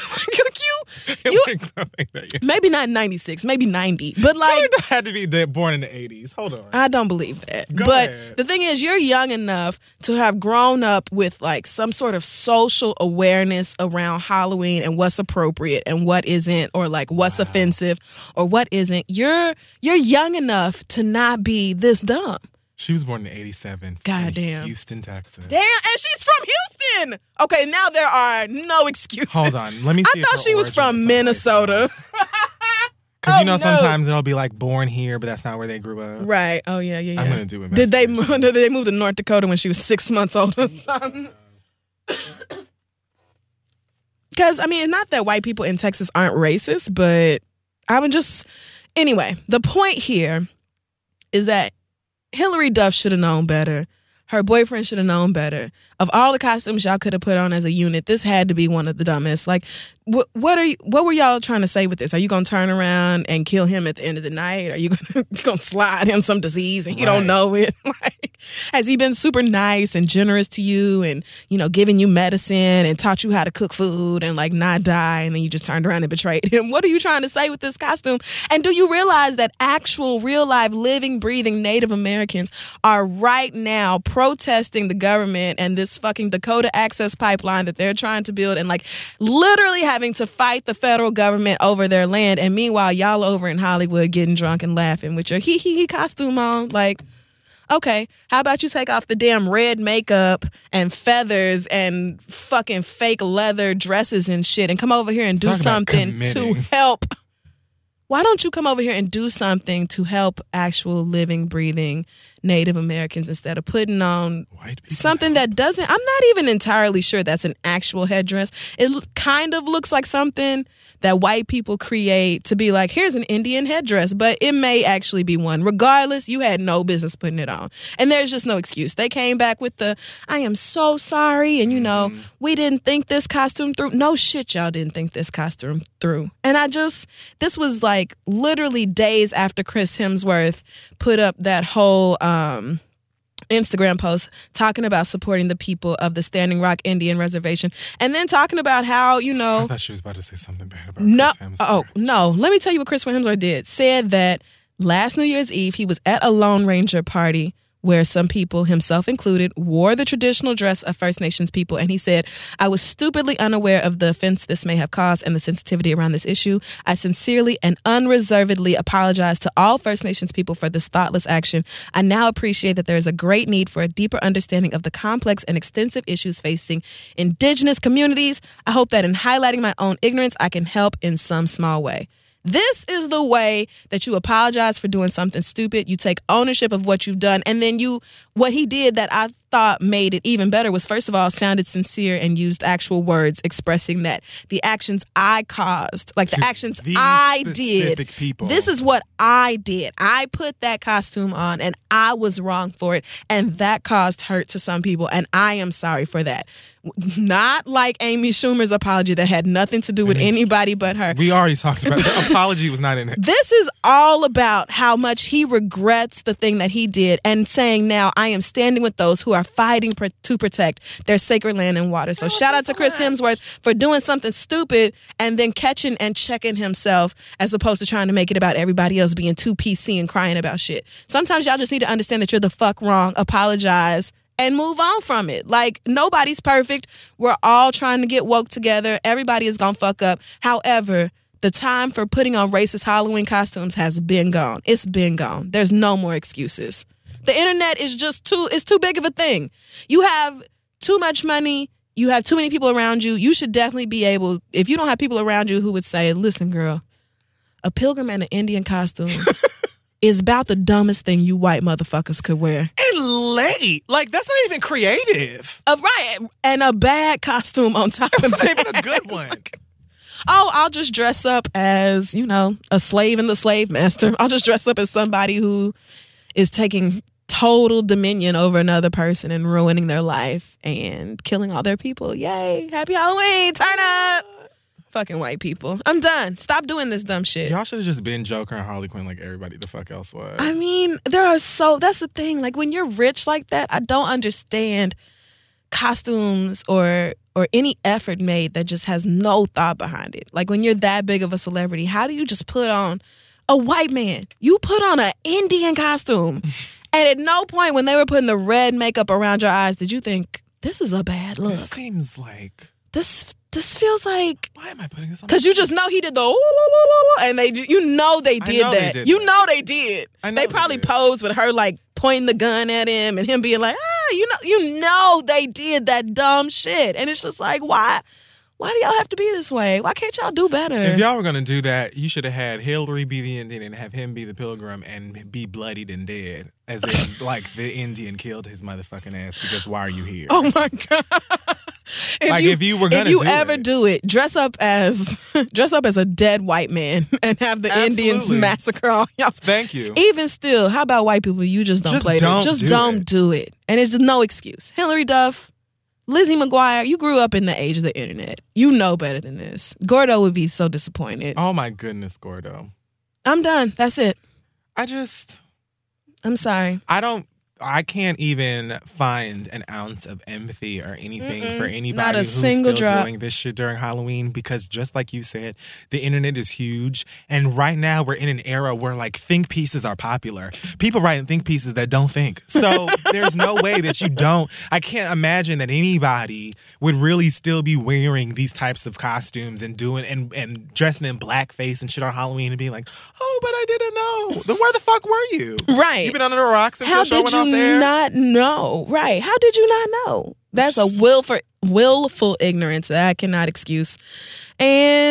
you, you, Like that, yeah. maybe not ninety-six, maybe ninety, but like. Hillary Duff had to be dead, born in the eighties. Hold on. I don't believe that. Go but ahead. the thing is, you're young enough to have grown up with, like, some sort of social awareness around Halloween and what's appropriate and what isn't, or like what's Wow. offensive or what isn't. You're you're young enough to not be this dumb. She was born in eighty-seven. Goddamn. In Houston, Texas. Damn, and she's from Houston. Okay, now there are no excuses. Hold on. Let me see. I if thought her she was origin from is someplace Minnesota. else. Because you Oh, know, no. sometimes it'll be like born here, but that's not where they grew up. Right. Oh yeah, yeah, yeah. I'm gonna do it. Did they move, did they move to North Dakota when she was six months old or something? Because, I mean, not that white people in Texas aren't racist, but I would just... Anyway, the point here is that Hillary Duff should have known better. Her boyfriend should have known better. Of all the costumes y'all could have put on as a unit, this had to be one of the dumbest. Like, what what are you, what were y'all trying to say with this? Are you gonna turn around and kill him at the end of the night? Are you gonna, gonna slide him some disease and you don't Right. know it? Like, has he been super nice and generous to you and, you know, giving you medicine and taught you how to cook food and, like, not die, and then you just turned around and betrayed him? What are you trying to say with this costume? And do you realize that actual real life living, breathing Native Americans are right now protesting the government and this fucking Dakota Access Pipeline that they're trying to build, and, like, literally having to fight the federal government over their land, and meanwhile y'all over in Hollywood getting drunk and laughing with your hee hee hee costume on? Like, okay, how about you take off the damn red makeup and feathers and fucking fake leather dresses and shit and come over here and do Talk about something to committing. help. Why don't you come over here and do something to help actual living, breathing Native Americans instead of putting on White people something help. that doesn't, I'm not even entirely sure that's an actual headdress. It l- kind of looks like something that white people create to be like, here's an Indian headdress, but it may actually be one. Regardless, you had no business putting it on. And there's just no excuse. They came back with the, I am so sorry, and you know, Mm. we didn't think this costume through. No shit, y'all didn't think this costume through. And I just, this was like literally days after Chris Hemsworth put up that whole um, Instagram post talking about supporting the people of the Standing Rock Indian Reservation, and then talking about how, you know, I thought she was about to say something bad about no, Chris Hemsworth. oh no, let me tell you what Chris Hemsworth did. Said that last New Year's Eve he was at a Lone Ranger party where some people, himself included, wore the traditional dress of First Nations people. And he said, I was stupidly unaware of the offense this may have caused and the sensitivity around this issue. I sincerely and unreservedly apologize to all First Nations people for this thoughtless action. I now appreciate that there is a great need for a deeper understanding of the complex and extensive issues facing Indigenous communities. I hope that in highlighting my own ignorance, I can help in some small way. This is the way that you apologize for doing something stupid. You take ownership of what you've done. And then you, what he did that I thought made it even better was, first of all, sounded sincere and used actual words expressing that the actions I caused, like the To actions these I did, specific people. this is what I did. I put that costume on and I was wrong for it. And that caused hurt to some people. And I am sorry for that. Not like Amy Schumer's apology that had nothing to do with anybody but her. We already talked about the apology was not in it. This is all about how much he regrets the thing that he did and saying now, I am standing with those who are fighting pr- to protect their sacred land and water. So shout out to Chris Hemsworth for doing something stupid and then catching and checking himself as opposed to trying to make it about everybody else being too P C and crying about shit. Sometimes y'all just need to understand that you're the fuck wrong, apologize, and move on from it. Like, nobody's perfect. We're all trying to get woke together. Everybody is gonna fuck up. However, the time for putting on racist Halloween costumes has been gone. It's been gone. There's no more excuses. The internet is just too, it's too big of a thing. You have too much money. You have too many people around you. You should definitely be able, if you don't have people around you who would say, listen, girl, a pilgrim in an Indian costume is about the dumbest thing you white motherfuckers could wear. And late. Like, that's not even creative. Uh, right. And a bad costume on top of It's not that. even a good one. Oh, I'll just dress up as, you know, a slave in the slave master. I'll just dress up as somebody who is taking total dominion over another person and ruining their life and killing all their people. Yay. Happy Halloween. Turn up. Fucking white people. I'm done. Stop doing this dumb shit. Y'all should have just been Joker and Harley Quinn like everybody the fuck else was. I mean, there are so, that's the thing. Like, when you're rich like that, I don't understand costumes or or any effort made that just has no thought behind it. Like, when you're that big of a celebrity, how do you just put on a white man? You put on an Indian costume. And at no point when they were putting the red makeup around your eyes did you think, this is a bad look. This seems like, This this feels like, why am I putting this on? because you just know he did the, ooh, ooh, ooh, ooh, and they, you know they did know they that. did you that. know they did. I know They they probably did. posed with her like pointing the gun at him and him being like, ah, you know, you know they did that dumb shit. And it's just like, why? Why do y'all have to be this way? Why can't y'all do better? If y'all were gonna do that, you should have had Hillary be the Indian and have him be the pilgrim and be bloodied and dead, as in like the Indian killed his motherfucking ass because why are you here? Oh my god! if Like, if you were gonna if you do ever it. do it, dress up as dress up as a dead white man and have the Indians Absolutely. massacre all y'all. Thank you. Even still, how about white people? You just don't Just play don't it. Just do don't it. do it. And it's just no excuse. Hillary Duff, Lizzie McGuire, you grew up in the age of the internet. You know better than this. Gordo would be so disappointed. Oh my goodness, Gordo. I'm done. That's it. I just, I'm sorry. I don't, I can't even find an ounce of empathy or anything Mm-mm. for anybody Not a who's single still drop. doing this shit during Halloween because just like you said, the internet is huge. And right now we're in an era where like think pieces are popular. People writing think pieces that don't think. So there's no way that you don't. I can't imagine that anybody would really still be wearing these types of costumes and doing and, and dressing in blackface and shit on Halloween and being like, oh, but I didn't know. Then where the fuck were you? Right. You've been under the rocks since How your show did went you off there. not know? Right. How did you not know? That's a willful, willful ignorance that I cannot excuse. And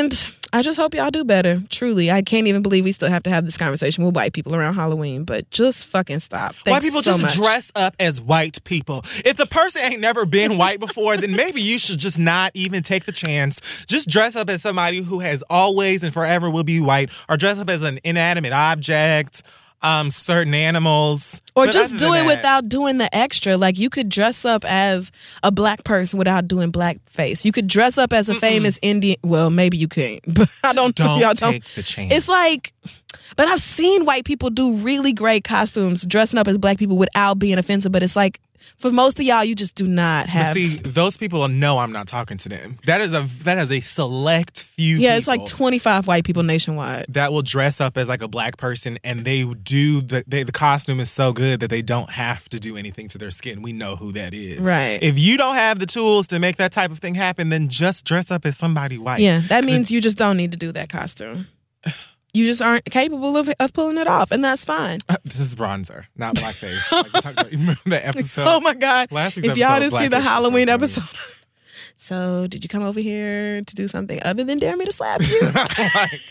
I just hope y'all do better. Truly. I can't even believe we still have to have this conversation with white people around Halloween, but just fucking stop. Thanks white people so just much. dress up as white people. If the person ain't never been white before, then maybe you should just not even take the chance. Just dress up as somebody who has always and forever will be white, or dress up as an inanimate object. Um, certain animals. Or But just other do than it that- without doing the extra. Like, you could dress up as a black person without doing blackface. You could dress up as a Mm-mm. famous Indian. Well, maybe you can't, but I don't. Don't y'all take the chance. It's like, but I've seen white people do really great costumes dressing up as black people without being offensive. But it's like, for most of y'all, you just do not But have. see, those people know I'm not talking to them. That is a that is a select few. yeah, it's like people twenty-five white people nationwide. that will dress up as like a black person, and they do the they, the costume is so good that they don't have to do anything to their skin. We know who that is. Right. If you don't have the tools to make that type of thing happen, then just dress up as somebody white. Yeah, that means you just don't need to do that costume. You just aren't capable of, of pulling it off, and that's fine. This is bronzer, not blackface. Like we talked about, you remember that episode? Oh my God. Last week's If y'all episode didn't of see the Blackfish is so Halloween funny. episode. So, did you come over here to do something other than dare me to slap you? Like,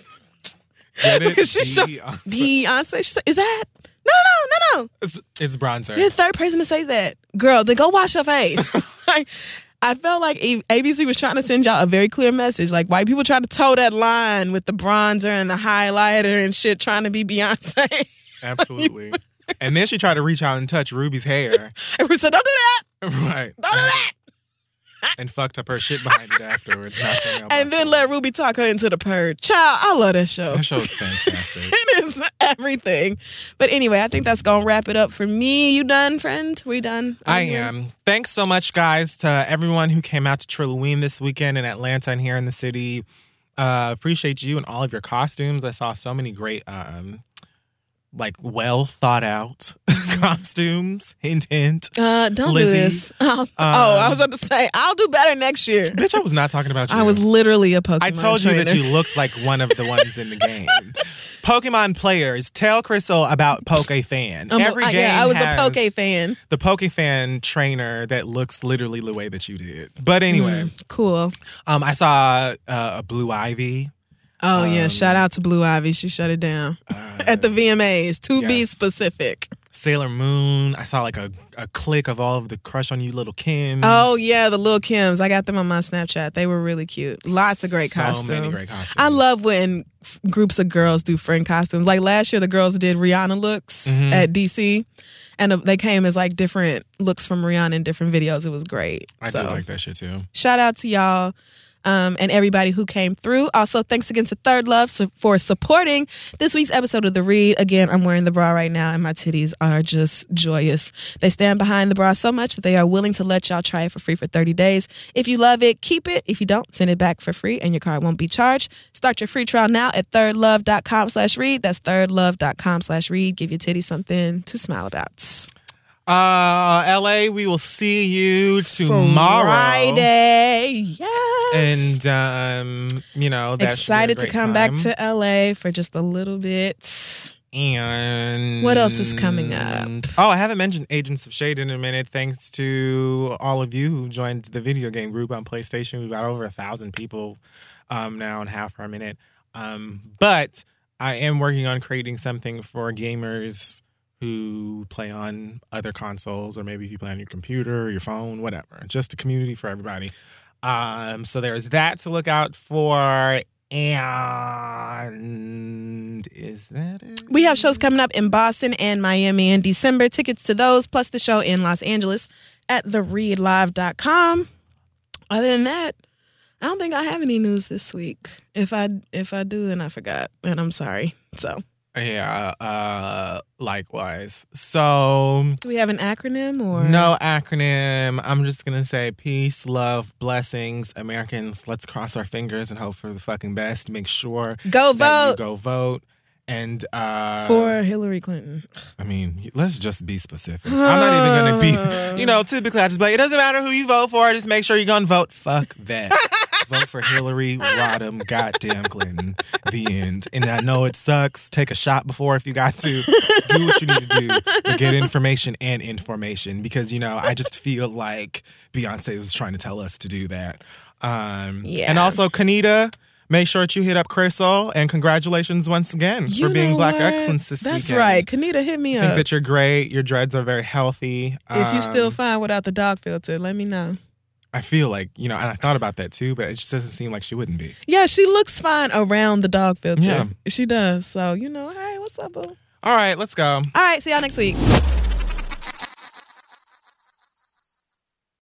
get it? She show- Beyonce. Beyonce, she said, is that? No, no, no, no. It's, it's bronzer. You're the third person to say that. Girl, then go wash your face. Like, I felt like A- ABC was trying to send y'all a very clear message. Like, white people try to toe that line with the bronzer and the highlighter and shit, trying to be Beyonce. Absolutely. And then she tried to reach out and touch Ruby's hair. And we said, don't do that. Right. Don't do that. And fucked up her shit behind it afterwards. Nothing else. And then let Ruby talk her into the purge. Child, I love that show. That show is fantastic. It is everything. But anyway, I think that's going to wrap it up for me. You done, friend? We done? I Are you- am. Thanks so much, guys, to everyone who came out to Trilloween this weekend in Atlanta and here in the city. Uh, appreciate you and all of your costumes. I saw so many great, um, like, well thought out costumes. Hint, hint. Uh, don't Lizzie. do this. Oh, oh, I was about to say, I'll do better next year. Bitch, I was not talking about you. I was literally a Pokemon I told you trainer. that you looked like one of the ones in the game. Pokemon players, tell Crystal about Poke Fan. Um, Every I- game yeah, I was has a Poke fan. the Poke Fan trainer that looks literally the way that you did. But anyway, Mm, cool. um, I saw uh, a Blue Ivy. Oh, yeah. Um, Shout out to Blue Ivy. She shut it down Uh, at the V M As, to be yes. specific. Sailor Moon. I saw like a, a click of all of the Crush on You Little Kims. Oh, yeah. The Lil Kims. I got them on my Snapchat. They were really cute. Lots of great so costumes. many great costumes. I love when f- groups of girls do friend costumes. Like last year, the girls did Rihanna looks Mhm. at D C, and uh, they came as like different looks from Rihanna in different videos. It was great. I so, do like that shit too. shout out to y'all. Um, and everybody who came through. Also, thanks again to Third Love so, for supporting this week's episode of The Read. Again, I'm wearing the bra right now, and my titties are just joyous. They stand behind the bra so much that they are willing to let y'all try it for free for thirty days. If you love it, keep it. If you don't, send it back for free, and your card won't be charged. Start your free trial now at thirdlove.com slash read. That's thirdlove.com slash read. Give your titties something to smile about. Uh, L A, we will see you tomorrow. Friday. Yes. And, um, you know, that Excited should be to a great come back time. to L A for just a little bit. And What else is coming up? Oh, I haven't mentioned Agents of Shade in a minute. Thanks to all of you who joined the video game group on PlayStation. We've got over a thousand people um, now on Half Per Minute. Um, but I am working on creating something for gamers who play on other consoles, or maybe if you play on your computer or your phone, whatever. Just a community for everybody. Um, so there's that to look out for. And is that it? We have shows coming up in Boston and Miami in December. Tickets to those, plus the show in Los Angeles at the read live dot com. Other than that, I don't think I have any news this week. If I if I do, then I forgot, and I'm sorry. So, Yeah, uh, likewise. So, do we have an acronym or no acronym. I'm just going to say peace, love, blessings. Americans, let's cross our fingers and hope for the fucking best. Make sure Go that you vote go vote. And, uh, for Hillary Clinton. I mean, let's just be specific. I'm not even going to be, you know, typically I just be like, it doesn't matter who you vote for. Just make sure you're going to vote. Fuck that. Vote for Hillary Rodham, goddamn Clinton. The end. And I know it sucks. Take a shot before if you got to. Do what you need to do. But get information and information. Because, you know, I just feel like Beyonce was trying to tell us to do that. Um, Yeah. And also, Kanita, make sure that you hit up Crystal, and congratulations once again You for being know Black what? Excellence this That's weekend. right. Kanita, hit me I think up. that you're great. Your dreads are very healthy. If you still Um, fine without the dog filter, let me know. I feel like, you know, and I thought about that too, but it just doesn't seem like she wouldn't be. Yeah, she looks fine around the dog filter. Yeah. She does. So, you know, hey, what's up, boo? All right, let's go. All right, see y'all next week.